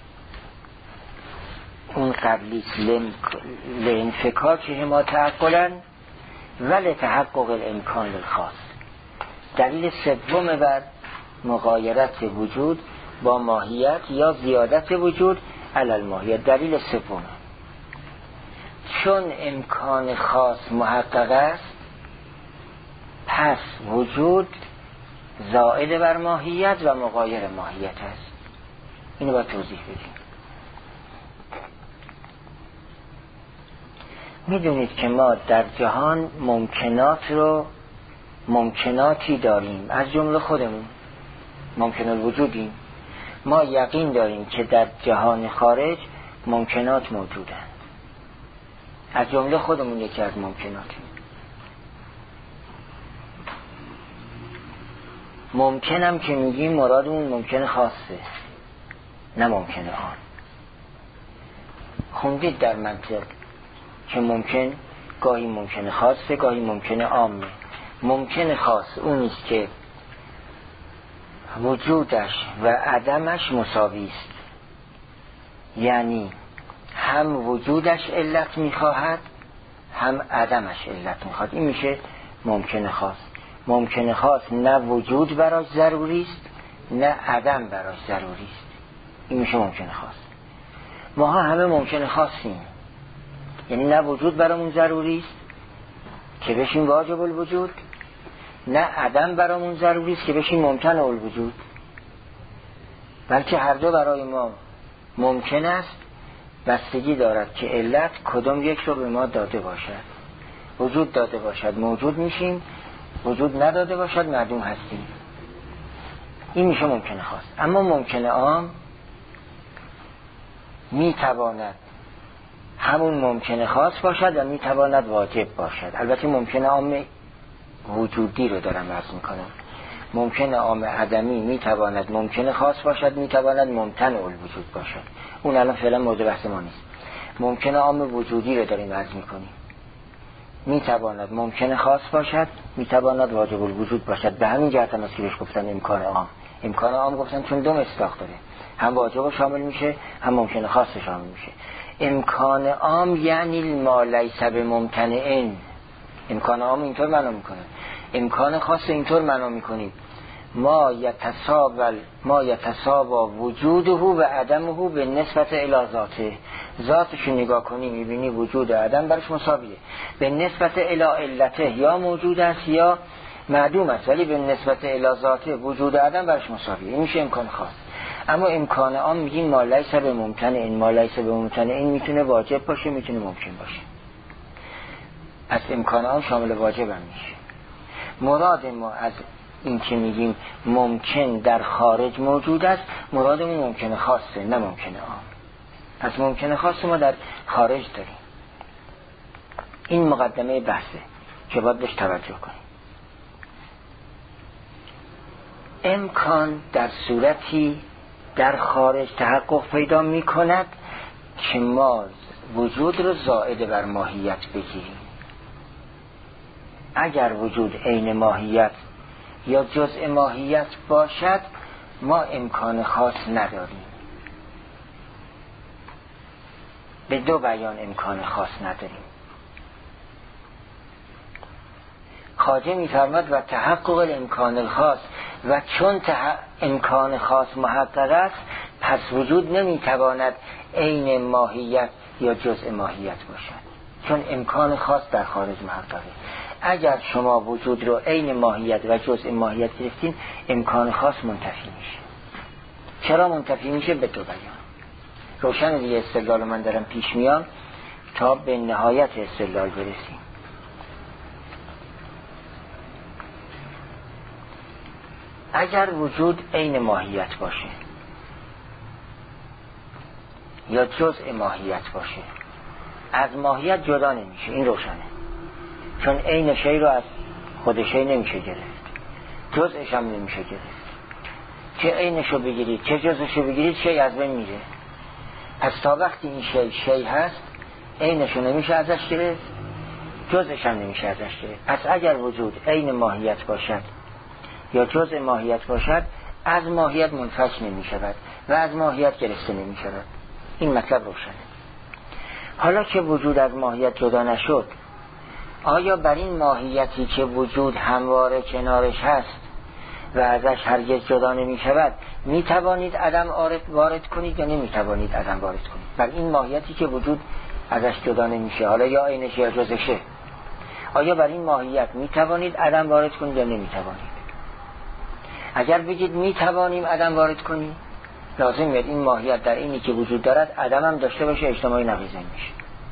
اون قبلیست لانفکاک ما تعقلن ولی تحقق الامکان الخاص. دلیل سوم بر مغایرت وجود با ماهیت یا زیادت وجود علی الماهیت. دلیل سوم، چون امکان خاص محقق است پس وجود زائد بر ماهیت و مغایر ماهیت است. اینو باید توضیح بدیم. میدونید که ما در جهان ممکناتی داریم، از جمله خودمون ممکن الوجودیم. ما یقین داریم که در جهان خارج ممکنات موجودن، از جمله خودمون یکی از ممکناتیم. ممکنم که میگیم مرادمون ممکن خاصه، نه ممکن آن. خوندید در منطق که ممکن گاهی ممکن خاصه، گاهی ممکن عامه. ممکن خاص اونیست که وجودش و عدمش مساوی است، یعنی هم وجودش علت میخواهد هم عدمش علت میخواهد. این میشه ممکن خاص. ممکن خاص نه وجود براش ضروری است نه عدم براش ضروری است. این میشه ممکن خاص. ماها همه ممکن خاصیم، یعنی نه وجود برامون ضروری است که بشیم واجب الوجود، نه عدم برامون ضروری است که بشیم ممتنع الوجود، بلکه هر دو برای ما ممکن است. بستگی دارد که علت کدام یک رو به ما داده باشد. وجود داده باشد موجود میشیم، وجود نداده باشد معدوم هستیم. این میشه ممکن خاص. اما ممکن عام میتواند همون ممکن خاص باشد و میتواند واجب باشد. البته ممکن عام وجودی رو دارم عرض میکنم. ممکن عام عدمی میتواند ممکن خاص باشد، میتواند ممتنع الوجود باشد. اون الان فعلا موضوع بحث ما نیست. ممکن عام وجودی رو داریم عرض میکنیم. میتواند ممکن خاص باشد، میتواند واجب الوجود باشد. به همین جهت هم که بهش گفتن امکان عام. امکان عام گفتن چون دو مصداق داره، هم واجب شامل میشه هم ممکن خاص شامل میشه. امکان عام یعنی ما لیس بممتنع. امکان عام اینطور معنا میکنه، امکان خاص اینطور معنا میکنیم. ما یتساوا وجوده و عدمه به نسبت الی ذاته. ذاتشو نگاه کنی میبینی وجود عدم برش مساویه. به نسبت الی علته یا موجود است یا معدوم است، ولی به نسبت الی ذاته وجود عدم برش مساویه. این میشه امکان خاص. اما امکان عام میگیم ما لیس بممتنع. ما لیس بممتنع این میتونه واجب باشه، میتونه ممکن باشه. از امکان عام شامل واجب هم میشه. مراد ما از این که میگیم ممکن در خارج موجود است، مرادمون ممکن خاصه نه ممکن عام. از ممکن خاص ما در خارج داریم. این مقدمه بحثه که باید بهش توجه کنیم. امکان در صورتی در خارج تحقق پیدا میکند که ما وجود رو زائد بر ماهیت بگیریم. اگر وجود عین ماهیت یا جزء ماهیت باشد ما امکان خاص نداریم. به دو بیان امکان خاص نداریم. خواجه می‌فرماید و تحقق الامکان الخاص، و چون امکان خاص محقق است پس وجود نمیتواند عین ماهیت یا جزء ماهیت باشد، چون امکان خاص در خارج محققه. اگر شما وجود رو عین ماهیت و جزء ماهیت گرفتین امکان خاص منتفی میشه. چرا منتفی میشه؟ به دو بیان. روشن دیگه استدلال من دارم پیش میام تا به نهایت استدلال برسیم. اگر وجود عین ماهیت باشه یا جزء ماهیت باشه از ماهیت جدا نمیشه. این روشنه، چون عین شی رو از خود شی نمیشه گرفت، جزءش هم نمیشه گرفت. چه عینشو بگیرید چه جزءشو بگیرید شی از بین میره. پس تا وقتی این شی هست عینشو نمیشه ازش گرفت، جزءش هم نمیشه ازش گرفت. پس اگر وجود عین ماهیت باشد یا جزء ماهیت باشد از ماهیت منفک نمیشود و از ماهیت گرفته نمیشود. این مطلب روشنه. حالا که وجود از ماهیت جدا نشد، آیا بر این ماهیتی که وجود همواره کنارش هست و ازش هرگز جدا نمی شود، می توانید عدم وارد کنید یا نمی توانید عدم وارد کنید؟ بل این ماهیتی که وجود ازش جدا نمیشه، حالا یا عینش یا جزشه، آیا بر این ماهیت می توانید عدم وارد کنید یا نمی توانید؟ اگر بگید می توانیم عدم وارد کنیم، لازم میاد این ماهیت در اینی که وجود دارد عدم هم داشته باشه، اجتماعی نقیضه میشه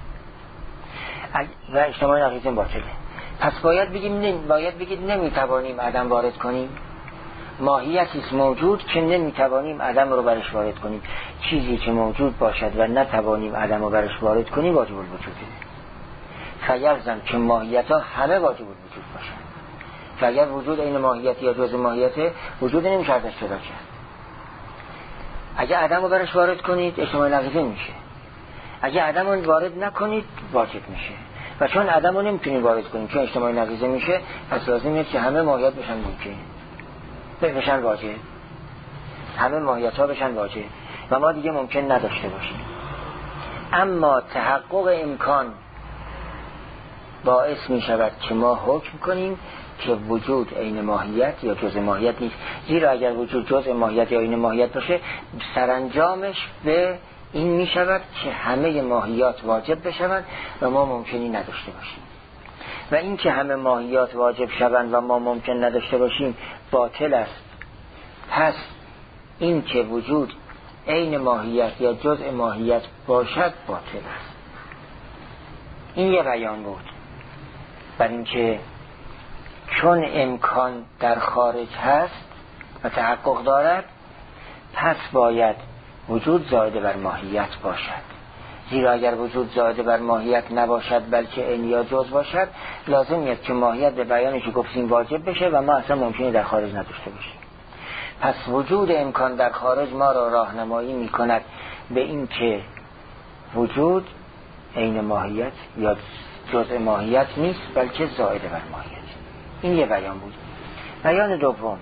و اجتماعی نقیضه باطله. پس باید بگید نمیتوانیم عدم وارد کنیم. ماهیتی است موجود که نمیتوانیم عدم رو برش وارد کنیم. چیزی که موجود باشد و نتوانیم عدم رو برش وارد کنیم واجب الوجوده. فیلزم که ماهیت ها همه واجب الوجود باشد. که اگر وجود این ماهیت یا جزء ماهیت، وجود نمیشه ازش جدا کرد. اگه عدم رو برش وارد کنید اجتماعی نقیضه میشه، اگه عدم رو وارد نکنید واجب میشه. و چون عدم رو نمیتونید وارد کنید چون اجتماعی نقیضه میشه، پس لازمه که همه ماهیت بشن ممکن، بشن واجب، همه ماهیت ها بشن واجب و ما دیگه ممکن نداشته باشیم. اما تحقق امکان باعث میشود که ما حکم کنیم که وجود عین ماهیت یا جزء ماهیت نیست. زیرا اگر وجود جزء ماهیت یا عین ماهیت باشه، سرانجامش به این می شود که همه ماهیات واجب بشوند و ما ممکنی نداشته باشیم. و این که همه ماهیات واجب شوند و ما ممکن نداشته باشیم باطل است. پس این که وجود عین ماهیت یا جزء ماهیت باشد باطل است. این یه بیان بود بر این که چون امکان در خارج هست و تحقق دارد، پس باید وجود زائد بر ماهیت باشد. زیرا اگر وجود زائد بر ماهیت نباشد بلکه عین یا جز باشد، لازم است که ماهیت به بیانی که گفتیم واجب بشه و ما اصلا ممکنه در خارج نداشته باشیم. پس وجود امکان در خارج ما را راهنمایی می کند به این که وجود عین ماهیت یا جزء ماهیت نیست بلکه زائد بر ماهیت. این یه بیان بود. بیان دوم،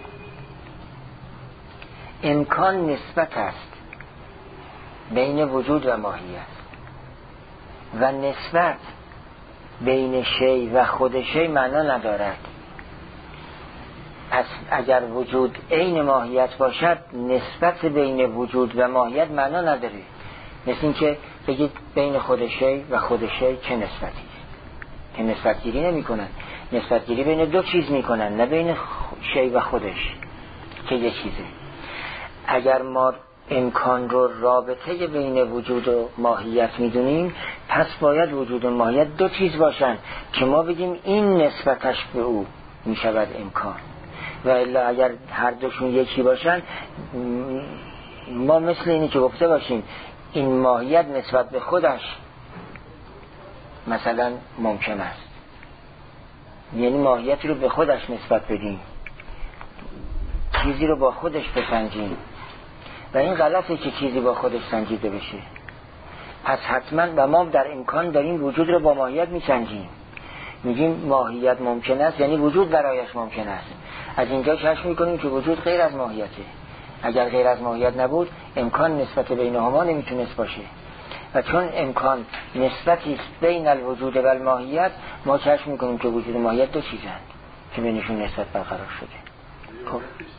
امکان نسبت است بین وجود و ماهیت و نسبت بین شی و خود شی معنا ندارد. پس اگر وجود عین ماهیت باشد، نسبت بین وجود و ماهیت معنا نداره. مثل این که بگید بین خود شی و خود شی چه نسبتی است، که نسبت گیری نمی کنن. نسبت گیری بین دو چیز می کنن، نه بین شی و خودش که یه چیزه. اگر ما امکان رو رابطه بین وجود و ماهیت میدونیم، پس باید وجود و ماهیت دو چیز باشن که ما بگیم این نسبتش به او میشود امکان. و الا اگر هر دوشون یکی باشن، ما مثل اینی که گفته باشیم این ماهیت نسبت به خودش مثلا ممکن است، یعنی ماهیتی رو به خودش نسبت بدیم، چیزی رو با خودش بسنجیم و این غلطه که چیزی با خودش سنجیده بشه. پس حتما و ما در امکان داریم وجود رو با ماهیت میسنجیم، میگیم ماهیت ممکن است یعنی وجود برایش ممکن است. از اینجا کشف میکنیم که وجود غیر از ماهیته. اگر غیر از ماهیت نبود، امکان نسبت بینهما نمیتونست باشه. و چون امکان نسبتی بین الوجود و الماهیت، ما کشف میکنیم که وجود و ماهیت دو چیزند که بینشون نسبت برقرار شده. خب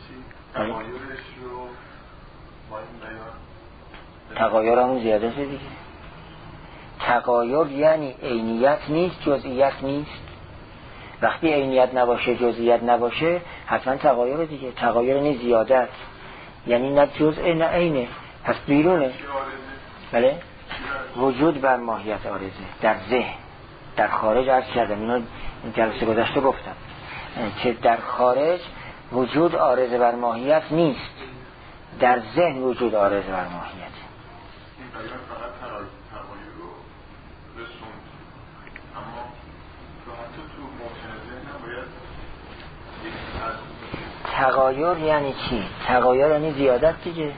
تغایر همون زیاده شده دیگه. تغایر یعنی عینیت نیست، جزئیت نیست. وقتی عینیت نباشه، جزئیت نباشه، حتما تغایر دیگه. تغایر نیست زیادت، یعنی نه جزء نه عینه، پس بیرونه. بله؟ وجود بر ماهیت عارضه در ذهن، در خارج عرض کردم، اینا جلسه گذشته گفتم که در خارج وجود عارضه بر ماهیت نیست، در ذهن وجود عارضه بر ماهیت. تغایر یعنی چی؟ تغایر یعنی زیادت دیگه.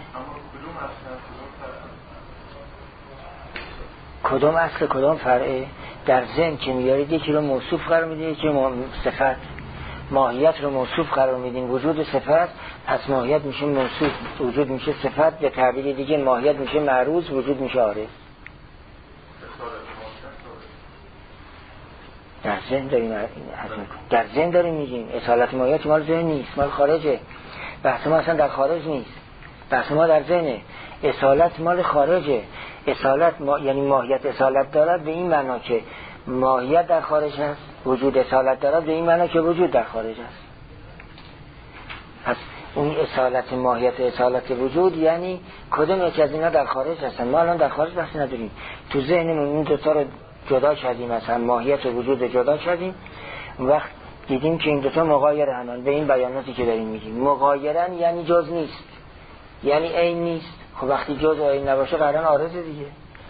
کدوم اصل کدوم فرعه؟ در ذهن که میارید یکی رو موصوف قرار میدید، یکی صفت. ماهیت رو موصوف قرار میدین، وجود صفت، پس ماهیت میشه موصوف، وجود میشه صفت. به تعبیر دیگه ماهیت میشه معروض، وجود میشه عارض. در ذهن داریم در ذهن داریم میگیم. اصالت ماهیت مال ذهن نیست، مال خارجه. بحث ما اصلا در خارج نیست، بحث ما در ذهنه. اصالت مال خارجه. اصالت یعنی ماهیت اصالت دارد به این معنا که ماهیت در خارج هست، وجود اصالت دارد به این معنا که وجود در خارج هست. پس اون اصالت ماهیت اصالت وجود یعنی کدوم یکی از اینا در خارج هستن. ما الان در خارج بحث نداریم، تو ذهنمون این دوتا رو جدا کردیم، مثلا ماهیت و وجود رو جدا کردیم. وقت دیدیم که این دوتا مغایر هستن. به این بیاناتی که داریم میگیم مغایرن یعنی جز نیست، یعنی عین نیست. خب وقتی جز و عین نباشه قرار عارضه دیگه.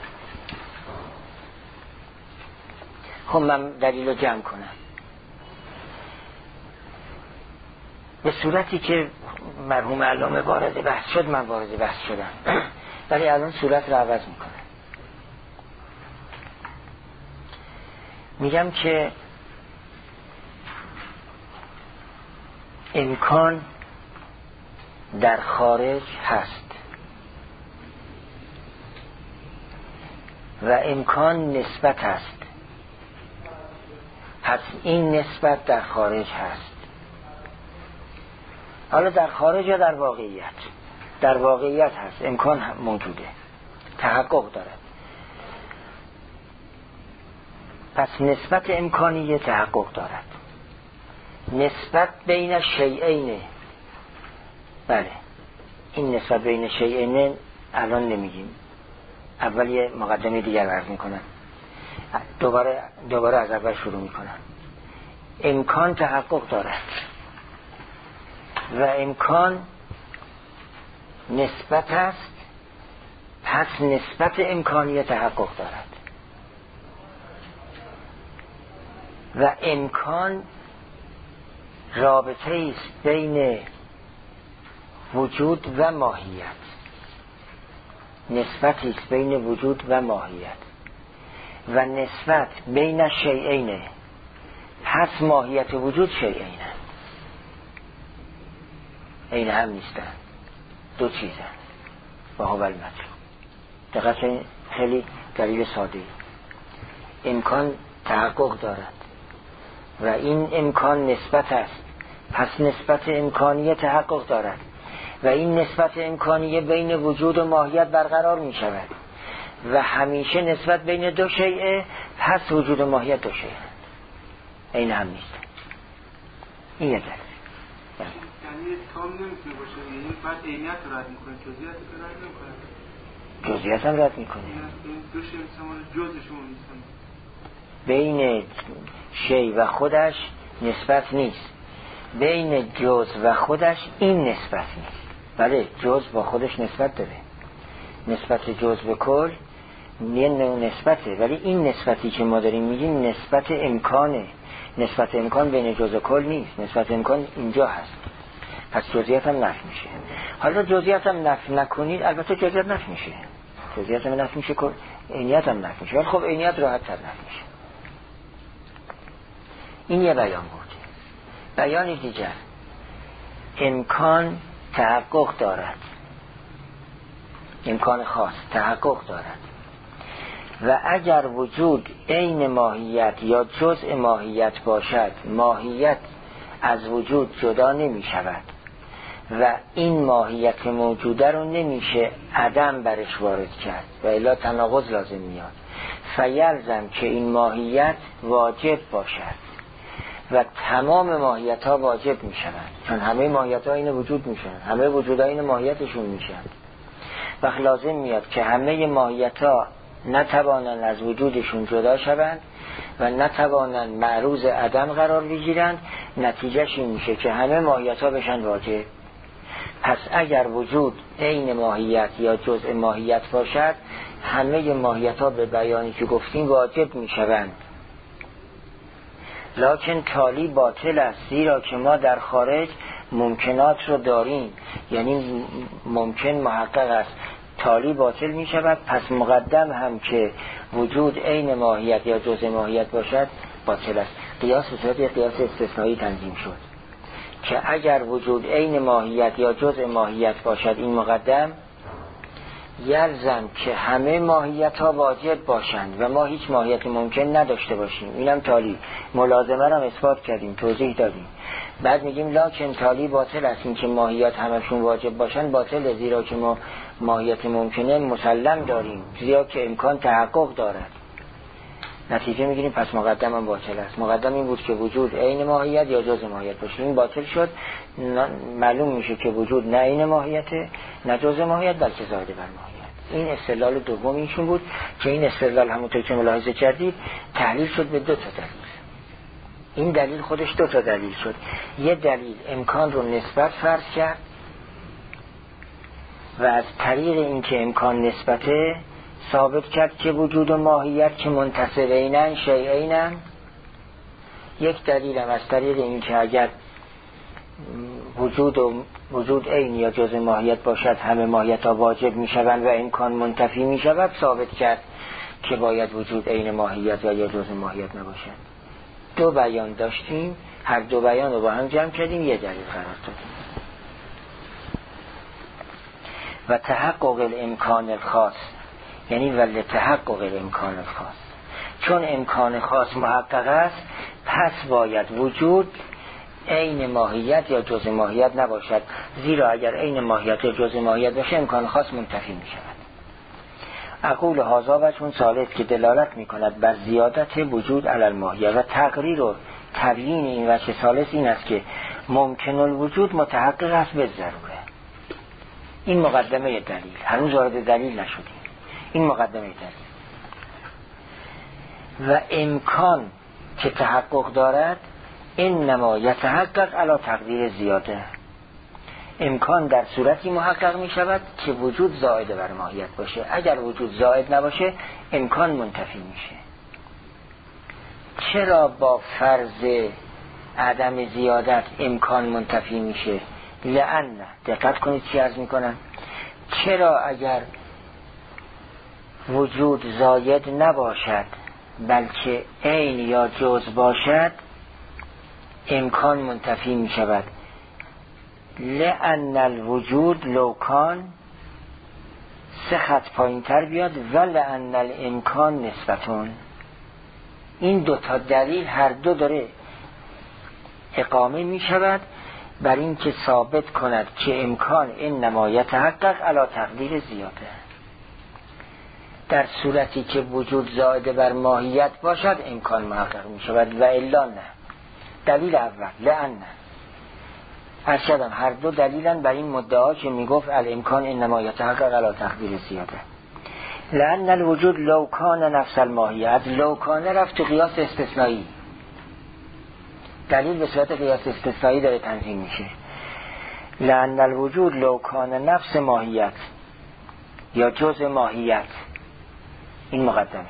خب من دلیل رو جمع کنم به صورتی که مرحوم علامه وارد بحث شد، من وارد بحث شدم، ولی الان صورت رو عوض میکنم. میگم که امکان در خارج هست و امکان نسبت هست. پس این نسبت در خارج هست. حالا در خارج یا در واقعیت؟ در واقعیت هست، امکان موجوده، تحقق دارد. پس نسبت امکانیه تحقق دارد. نسبت بین شیئینه. بله، این نسبت بین شیئینه الان نمیگیم، اول یه مقدمه دیگر عرض میکنم، دوباره از اول شروع میکنم. امکان تحقق دارد و امکان نسبت است، پس نسبت امکانی تحقق دارد و امکان رابطه است بین وجود و ماهیت. نسبتی است بین وجود و ماهیت و نسبت بین شیئینه، پس ماهیت وجود شیئینه، این هم نیستن، دو چیزن. و هو المطلوب. دقیقا خیلی دلیل ساده. امکان تحقق دارد و این امکان نسبت است، پس نسبت امکانی تحقق دارد و این نسبت امکانی بین وجود و ماهیت برقرار می شود و همیشه نسبت بین دو شیء، پس وجود و ماهیت دو شیء، این هم نیست. این یه دلیل. یعنی تام نمیتونه باشه، یعنی بعد عینیت رو رد میکنه، جزئیات رو رد نمیکنه. جزئیات هم رد میکنه. این دو شیء مثلا جزشون نیستن. بین شیء و خودش نسبت نیست، بین جز و خودش این نسبت نیست. بله، جز با خودش نسبت داره، نسبت جز به کل یه نسبته، ولی این نسبتی که ما داریم میگیم نسبت امکانه. نسبت امکان بین جز و کل نیست، نسبت امکان اینجا هست. پس جزئیات هم نفی میشه. حالا جزئیات هم نفی نکنید، البته جزئیات نفی میشه، جزئیات هم نفی میشه، عینیت هم نفی میشه، ولی خب عینیت راحت تر نفی میشه. این یه بیان بود. بیانی دیگر، امکان تحقق دارد، امکان خاص تحقق دارد و اگر وجود عین ماهیت یا جزء ماهیت باشد، ماهیت از وجود جدا نمی شود و این ماهیت موجوده رو نمیشه عدم برش وارد کرد و الا تناقض لازم میاد. فیلزم که این ماهیت واجب باشد و تمام ماهیت ها واجب می شوند، چون همه ماهیت ها این وجود می شوند، همه وجود ها این ماهیتشون می شوند. وقت لازم میاد که همه ماهیت ها نتوانند از وجودشون جدا شوند و نتوانند معروض عدم قرار بگیرند، نتیجهش این میشه که همه ماهیت ها بشن واجب. پس اگر وجود عین ماهیت یا جزء ماهیت باشد، همه ماهیت ها به بیانی که گفتیم واجب می شوند. لکن تالی باطل است، زیرا که ما در خارج ممکنات رو داریم، یعنی ممکن محقق است، تالی باطل می شود. پس مقدم هم که وجود عین ماهیت یا جزء ماهیت باشد باطل است. قیاس به صورت قیاس استثنایی تنظیم شد که اگر وجود عین ماهیت یا جزء ماهیت باشد این مقدم، یلزم که همه ماهیت ها واجب باشند و ما هیچ ماهیت ممکن نداشته باشیم. اینم تالی ملازمه رو اثبات کردیم، توضیح دادیم. بعد میگیم لاکن تالی باطل است، این که ماهیت همشون واجب باشن باطله، زیرا که ما ماهیت ممکنه مسلم داریم، زیرا که امکان تحقق دارد. نتیجه میگیریم پس مقدم هم باطل است. مقدم این بود که وجود عین ماهیت یا جز ماهیت باشه، این باطل شد. معلوم میشه که وجود نه عین ماهیته نه جز ماهیت بلکه زائد بر ماهیت. این استدلال دوم ایشون بود که این استدلال همونطور که ملاحظه کردید تحلیل شد به 2 تا دلیل. این دلیل خودش 2 تا دلیل شد. یه دلیل امکان رو نسبت فرض کرد و از طریق این که امکان نسبته ثابت کرد که وجود و ماهیت که منتصبینن شیئینن. یک دلیل هم از طریق این که اگر وجود عین یا جز ماهیت باشد همه ماهیت ها واجب می شوند و امکان منتفی می شود، ثابت کرد که باید وجود عین ماهیت یا جز ماهیت نباشد. 2 بیان داشتیم، هر 2 بیان رو با هم جمع کردیم، یه دلیل قرار دادیم. و تحقق الامکان الخاص، یعنی ولی تحقق الامکان الخاص، چون امکان خاص محقق است پس باید وجود عین ماهیت یا جز ماهیت نباشد، زیرا اگر عین ماهیت یا جز ماهیت باشه امکان خاص منتفی می شود. اقول هذا و چون ثالث که دلالت می کند بر زیادت وجود علی الماهیت و تقریر و تبیین این وجه ثالث این است که ممکن الوجود متحقق است به ضروره. این مقدمه دلیل، هنوز وارد دلیل نشدیم. این مقدمه دلیل. و امکان که تحقق دارد انما یتحقق علی تقدیر زیاده. امکان در صورتی محقق می شود که وجود زائد بر ماهیت باشه. اگر وجود زائد نباشه امکان منتفی میشه. چرا با فرض عدم زیادت امکان منتفی میشه؟ لأن، دقت کنید چی عرض میکنم، چرا اگر وجود زائد نباشد بلکه عین یا جز باشد امکان منتفی می شود؟ لأن الوجود لو کان 3 خط پایین تر بیاد و لأن الامکان نسبتون. این 2 تا دلیل هر 2 داره اقامه می شود بر این که ثابت کند که امکان انما یتحقق علی تقدیر زیاده. در صورتی که وجود زائد بر ماهیت باشد امکان محقق می شود و الا نه. دلیل اول لأن ارشدم هر 2 دلیلن بر این مدعا که می گفت الامکان انما یتحقق علی تقدیر زیاده. لأن الوجود لو کان نفس الماهیت، لو کان رفت تو قیاس استثنایی، دلیل به صورت قیاس استثنایی داره تنظیم میشه. لأن الوجود لو کان نفس ماهیت یا جز ماهیت، این مقدمه،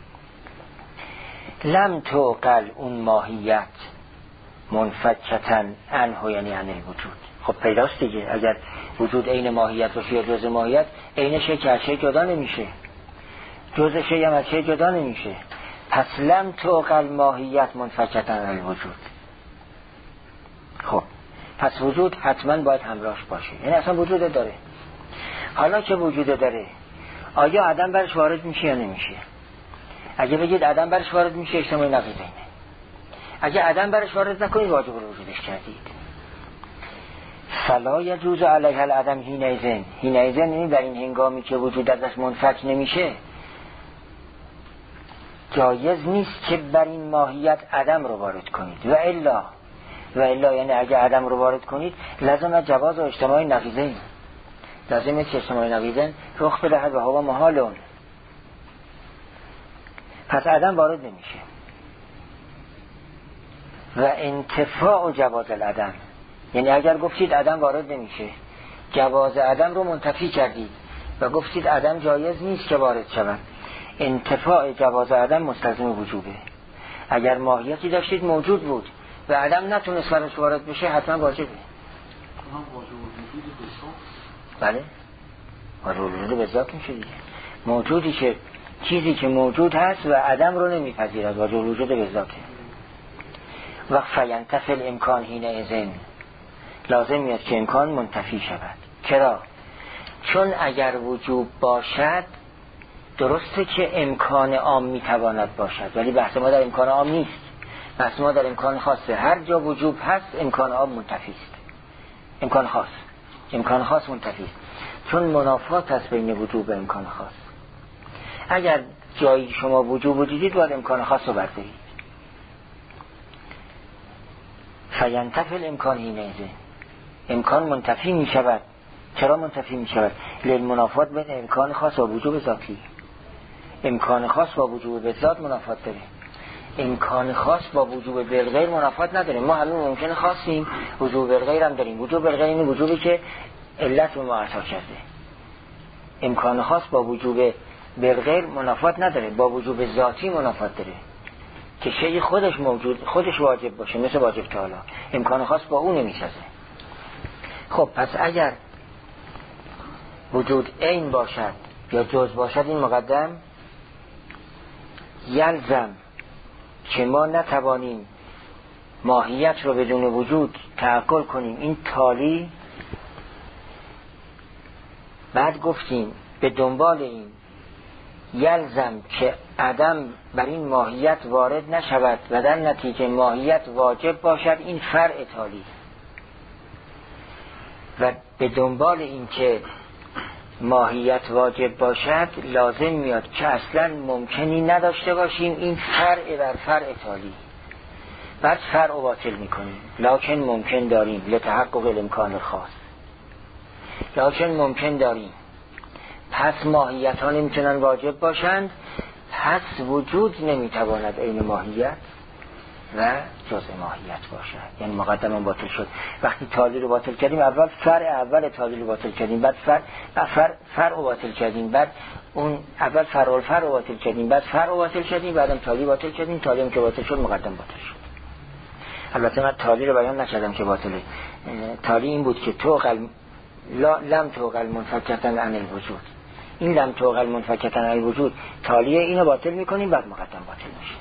لم توقل اون ماهیت منفکتا عنه یعنی عن الوجود. خب پیداست دیگه، اگر وجود عین ماهیت باشه یا جز ماهیت، عین شی که از شی جدا نمیشه، جز شی هم از شی جدا نمیشه. پس لم توقل ماهیت منفکتا عن الوجود. خب پس وجود حتما باید همراهش باشه، یعنی اصلا وجود داره. حالا که وجود داره آیا عدم برش وارد میشه یا نمیشه؟ اگه بگید عدم برش وارد میشه اجتماعی نقیضینه. اگه عدم برش وارد نکنید واجب الوجودش کردید. فلا یجوز علیه العدم حینئذ، حینئذ یعنی در این هنگامی که وجود ازش منفک نمیشه جایز نیست که بر این ماهیت عدم رو وارد کنید. و الا یعنی اگه عدم رو وارد کنید لازم جواز و اجتماعی نقیضین، لازمه که اجتماعی نقیضین رخ بدهد و هوا محالون. پس عدم وارد نمیشه. و انتفاع جواز العدم، یعنی اگر گفتید عدم وارد نمیشه جواز عدم رو منتفی کردید و گفتید عدم جایز نیست که وارد شود، انتفاع جواز عدم مستلزم وجوبه. اگر ماهیتی داشتید موجود بود و عدم نتونست برش وارد بشه حتما واجبه. بله واجب الوجود به ذات میشه دیگه. موجودی که چیزی که موجود هست و عدم رو نمیپذیرد واجب الوجود به ذاته. وقت فینتفی الامکان حینئذ، لازم میاد که امکان منتفی شود. چرا؟ چون اگر وجوب باشد درسته که امکان عام میتواند باشد، ولی بحث ما در امکان عام نیست، بحث ما در امکان خاصه. هر جا وجوب هست امکان عام منتفی است، امکان خاص منتفی است، چون منافات هست بین وجوب و امکان خاص. اگر جایی شما وجوب دیدید باید امکان خاص رو بردارید. فینتفی الامکان حینئذ، امکان منتفی می شود. چرا منتفی می شود؟ للمنافات بین امکان خاص و وجوب ذاتی. امکان خاص با وجوب ذات منافات داره، امکان خاص با وجوب بالغیر منافات نداره. ما همین ممکن خاصیم، وجوب بالغیر هم داریم. وجوب بالغیر این وجوبی که علت رو معطا کرده. امکان خاص با وجوب بالغیر منافات نداره، با وجوب ذاتی منافات داره که شیء خودش موجود، خودش واجب باشه، مثل واجب تعالی. امکان خاص با اون نمیسازه. خب پس اگر وجود عین باشد یا جز باشد، این مقدم یلزم که ما نتوانیم ماهیت رو بدون وجود تعقل کنیم، این تالی. بعد گفتیم به دنبال این یلزم که عدم بر این ماهیت وارد نشود و در نتیجه ماهیت واجب باشد، این فرع تالی. و به دنبال این که ماهیت واجب باشد لازم میاد که اصلا ممکنی نداشته باشیم، این فرع بر فرع تالی. بعد فرع باطل میکنیم، لکن ممکن داریم لتحقق الامکان خاص، لکن ممکن داریم. پس ماهیت ها نمیتونن واجب باشند، پس وجود نمیتواند عین ماهیت و جزء ماهیت باشد. یعنی مقدمان باطل شد. وقتی تالی رو باطل کردیم، اول فرع اول تالی رو باطل کردیم، بعد فرع رو باطل کردیم، بعد اون اول فرع رو باطل کردیم، بعد فرع رو باطل کردیم، بعدم تالی باطل کردیم. تالی هم که باطل شد مقدم باطل شد. البته من تالی رو بیان نکردم که باطله. تالی این بود که لم توقل منفکتن عن الوجود. این لم توقل منفکتن عن الوجود تالیه، اینو باطل میکنیم، بعد مقدم باطل میشه.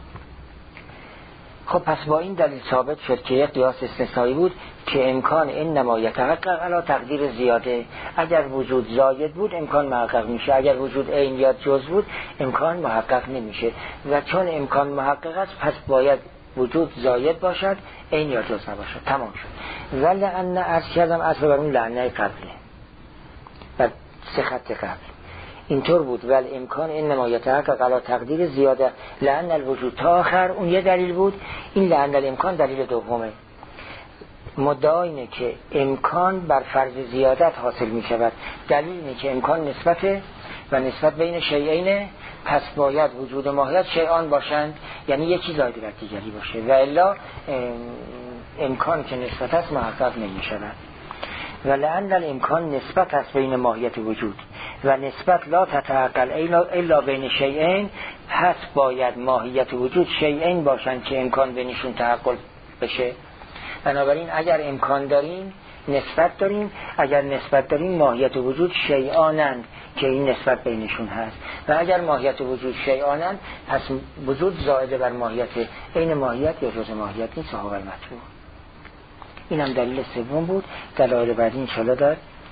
خب پس با این دلیل ثابت شد که یک قیاس استثنایی بود که امکان انما یتحقق علی تقدیر زیاده. اگر وجود زاید بود امکان محقق میشه، اگر وجود عین یا جز بود امکان محقق نمیشه. و چون امکان محقق است پس باید وجود زاید باشد، عین یا جز نباشد. تمام شد. ولی ان ارشدم اصل بر اون لعنه قبله و سه خط قبل اینطور بود. ولی امکان انما یتحقق علی تقدیر زیاده لأن الوجود تا آخر. اون یه دلیل بود. این لأن الامکان دلیل دومه. مدعا اینه که امکان بر فرض زیادت حاصل می شود. دلیل اینه که امکان نسبته و نسبت بین شیئینه، پس باید وجود ماهیت شیئان باشند، یعنی یکی زایده بر دیگری باشه، و الا امکان که نسبت است محقق نمی شود. و لأن الامکان نسبت است بین ماهیت وجود و نسبت لا تتعقل الا بین شیئین، پس باید ماهیت وجود شیئین باشند که امکان بینشون تعقل بشه. بنابراین اگر امکان داریم نسبت داریم، اگر نسبت داریم ماهیت وجود شیئانند که این نسبت بینشون هست، و اگر ماهیت وجود شیئانند پس وجود زائده بر ماهیت، عین ماهیت یا جزء ماهیت نیست، صحابه المطلوب. این هم دلیل سوم بود. دلایل بعدی انشاءالله در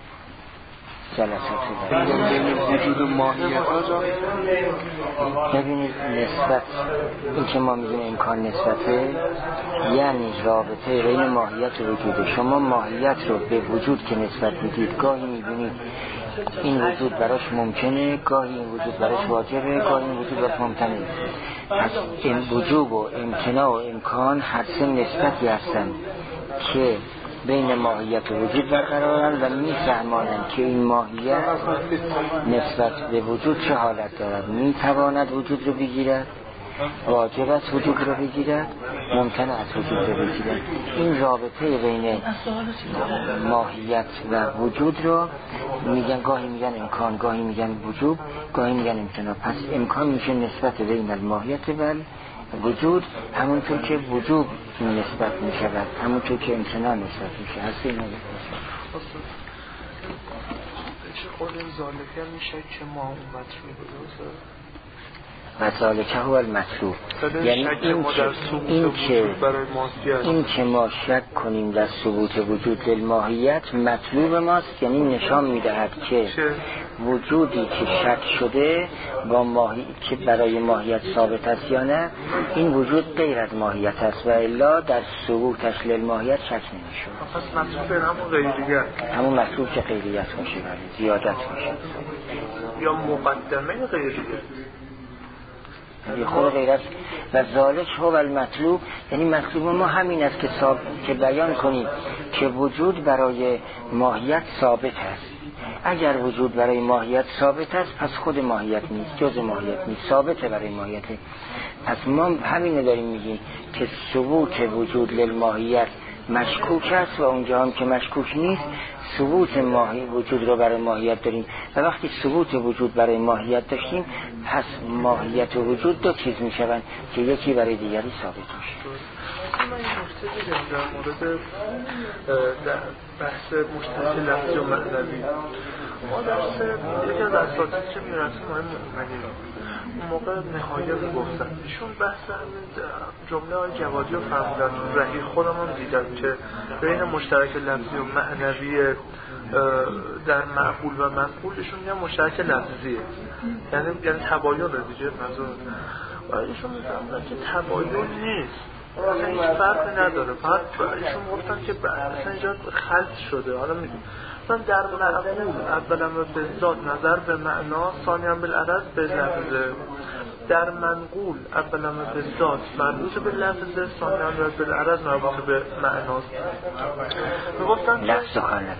جلسات وجود ماهیت ببینید نسبت، این که ما میگیم امکان نسبته یعنی رابطه بین ماهیت و وجوده. شما ماهیت رو به وجود که نسبت میدید، گاهی میبینید این وجود براش ممکنه، گاهی این وجود براش واجبه، گاهی این وجود براش ممکنه. پس این وجوب و امکنا و امکان هر سه نسبتی هستن که بین ماهیت و وجود برقرارند و میفهمانند که این ماهیت نسبت به وجود چه حالت دارد. میتواند وجود رو بگیرد، واجب است وجود رو بگیرد، ممکن است وجود رو بگیرد. این رابطه بین ماهیت و وجود رو میگن، گاهی میگن امکان، گاهی میگن وجوب، گاهی میگن امکان. پس امکان میشه نسبت بین الماهیت و وجود، همونطور که وجود نسبت می شود، همونطور که امتنان نسبت می شود. هستی نبید چه خود ظالفه میشه که ما اون مطروی بوده و ذالک هو المطلوب. یعنی این که ما شک کنیم در ثبوت وجود للماهیت مطلوب ماست، یعنی نشان میدهد که وجودی که شک شده با که برای ماهیت ثابت است یا نه، این وجود غیر از ماهیت است و الا در ثبوتش للماهیت شک نمیشه. پس مطلوب همون غیریت، همون مطلوب که غیریت باشه، زیادت باشه یا مقدمه غیریت، یه خود غیرت. و ذالک هو المطلوب، یعنی مطلوب ما همین است که بیان کنیم که وجود برای ماهیت ثابت است. اگر وجود برای ماهیت ثابت است پس خود ماهیت نیست، جز ماهیت نیست، ثابته برای ماهیت. پس ما همین داریم میگیم که ثبوت وجود للماهیت مشکوک است و اونجا هم که مشکوک نیست ثبوت وجود رو برای ماهیت داریم. و وقتی ثبوت وجود برای ماهیت داشتیم پس ماهیت و وجود دو چیز میشوند که یکی برای دیگری ثابت میشه. من این نکته بگم در مورد بحث مشترک لفظی و معنوی. ما درس یکی از اساتید که میرسیم اون موقع نهایه رو گفتن ایشون بحث همین جمله های جوادی رو فرمودن تو رهی خودم هم دیدم که بین مشترک لفظی و معنوی در معقول و منقولشون یه مشترک لفظیه، یعنی تباین دیگه منظور. و ایشون میفهمدن که تباین نیست، اصلا هیچ فرقی نداره، فقط ایشون گفتن که اصلا اینجا خلط شده. حالا میدونم مثلا در معقول اولا به ذات نظر به معنا، ثانیا بالعرض به لفظه. در منقول اولا به ذات مربوط به لفظه، ثانیا بالعرض مربوط به معناست. میگفتن لفظ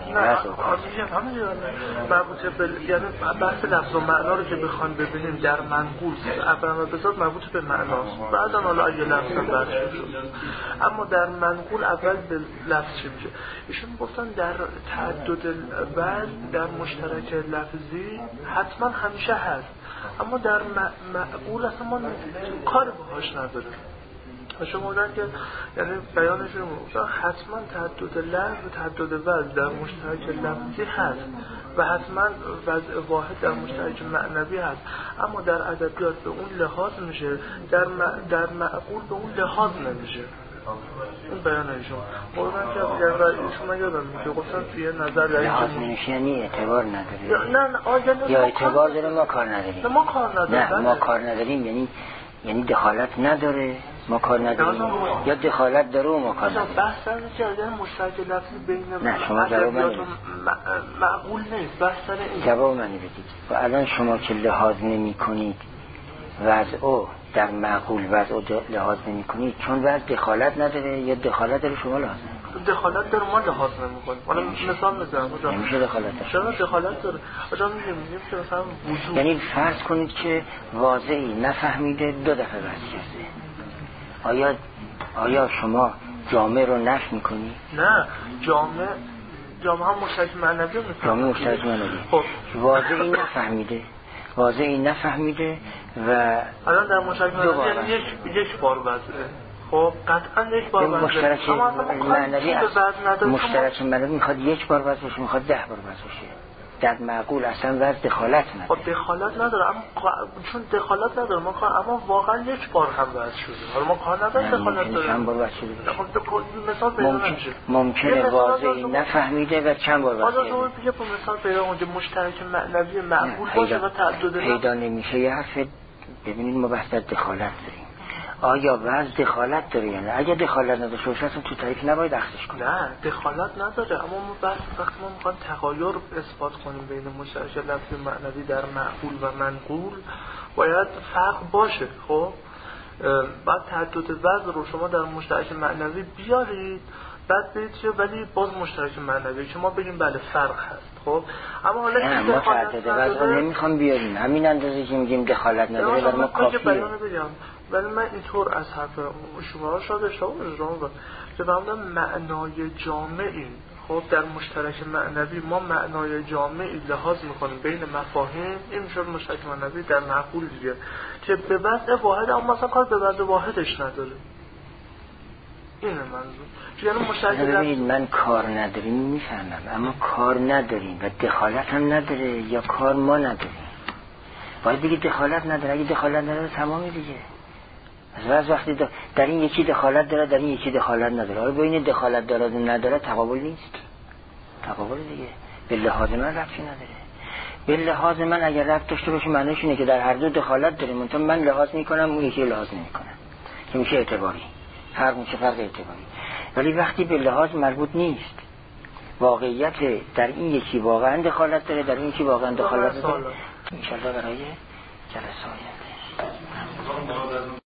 مربوط به، یعنی بحث لفظ و معنا رو که بخوان ببینیم در منقول اولا به ذات مربوط به معناست، بعدا حالا اگه لفظ هم برشون شد، اما در منقول اول به لفظ چی میشه. ایشون گفتن در تعدد بعد در مشترک لفظی حتما همیشه هست، اما در معقول اصلا ما کار باهاش نداره. شما بودن که یعنی بیانشون گفتن حتما تعدد لفظ و تعدد وضع در مشترک لفظی هست و حتما وضع واحد در مشترک معنوی هست، اما در ادبیات به اون لحاظ میشه، در معقول به اون لحاظ نمیشه. این بیان ایشون بودن که ایشون من یادم که گفتن توی نظر لحاظ نمیشه یعنی اعتبار نداره یا اعتبار داره ما کار نداریم. ما کار نداریم. نه ما کار نداریم یعنی دخالت نداره ما کار نداریم، یا دخالت داره و ما کار نداریم. بحث از جریان مشترک لفظی بین ادبیات معقول نیست، بحث سر این. جواب منی بدید. و الان شما که لحاظ نمی کنید وضعو در معقول وضعو لحاظ نمی کنید چون وضع دخالت نداره یا دخالت داره شما لحاظ نمی کنید؟ دخالت داره ما لحاظ نمی کنیم. حالا مثال میزنم. نمیشه دخالت داره. چرا دخالت داره؟ آجا میگیم که مثلا وجود، یعنی فرض کنید که واضحی نفهمیده دو دفعه بحث کرده، آیا شما جامعه رو نفی میکنی؟ نه، جامعه هم مشترک معنوی میکنه. جامعه مشترک معنوی. خب واضحی نفهمیده و الان در مشترک معنوی یعنی یک بار وضعه. خب قطعا یک بار وضعه. مشترک معنوی میخواد یک بار وضع بشه، میخواد 10 بار وضع بشه. در معقول اصلا وضع دخالت نداره. خب دخالت نداره، اما چون دخالت نداره ما کار، اما واقعا یک بار هم وضع شده. حالا ما کار نداره دخالت داره. چند بار وضع شده. خب مثال پیدا نمیشه. ممکنه واضحی نفهمیده و چند بار وضع شده. حالا شما بگید مثال پیدا اونجا مشترک معنوی معقول باشه و تعدد پیدا نمیشه. یه حرف ببینید ما بحث دخالت داریم. آیا وضع دخالت داره یا نه؟ اگه دخالت نداشته باشه اصلا تو تعریف نباید اخذش کنیم. نه دخالت نداره، اما ما وقتی ما میخوایم تغایر اثبات کنیم بین مشترک لفظی معنوی در معقول و منقول باید فرق باشه. خب بعد تعدد وضع رو شما در مشترک معنوی بیارید، بعد برید که ولی باز مشترک معنوی که ما بگیم بله فرق هست. خب اما حالا نه ما تعدد وضع رو نمیخوام بیاریم، همین اندازه که میگیم دخالت نداره برای ما کافیه. ولی من اینطور از حرف شما شاید اشتباه بزنم که بودم معنای جامعی. خب در مشترک معنوی ما معنای جامعی لحاظ میکنیم بین مفاهیم، این میشه مشترک معنوی در معقول دیگه که به وضع واحد، اما مثلا کار به وضع واحدش نداره. اینه منظور. یعنی مشترک ببینید من کار نداریم میفهمم، اما کار نداریم و دخالت هم نداره یا کار ما نداریم. باید بگید دخالت نداره. اگه دخالت نداره تمامی دیگه. از وقتی در این یکی دخالت داره، در این یکی دخالت نداره، آیا بین دخالت داره و نداره تقابل نیست؟ تقابل دیگه. به لحاظ من ربطی نداره. به لحاظ من اگر ربط داشته باشه معنیش اینه که در هر دو دخالت داریم، منتها من لحاظ میکنم اون یکی لحاظ نمیکنه، که میشه اعتباری. فرق میشه، فرق اعتباری. ولی وقتی به لحاظ مربوط نیست، واقعیت در این یکی واقعا دخالت داره، در این یکی واقعا دخالت داره، ان شاء الله برای جلسه آینده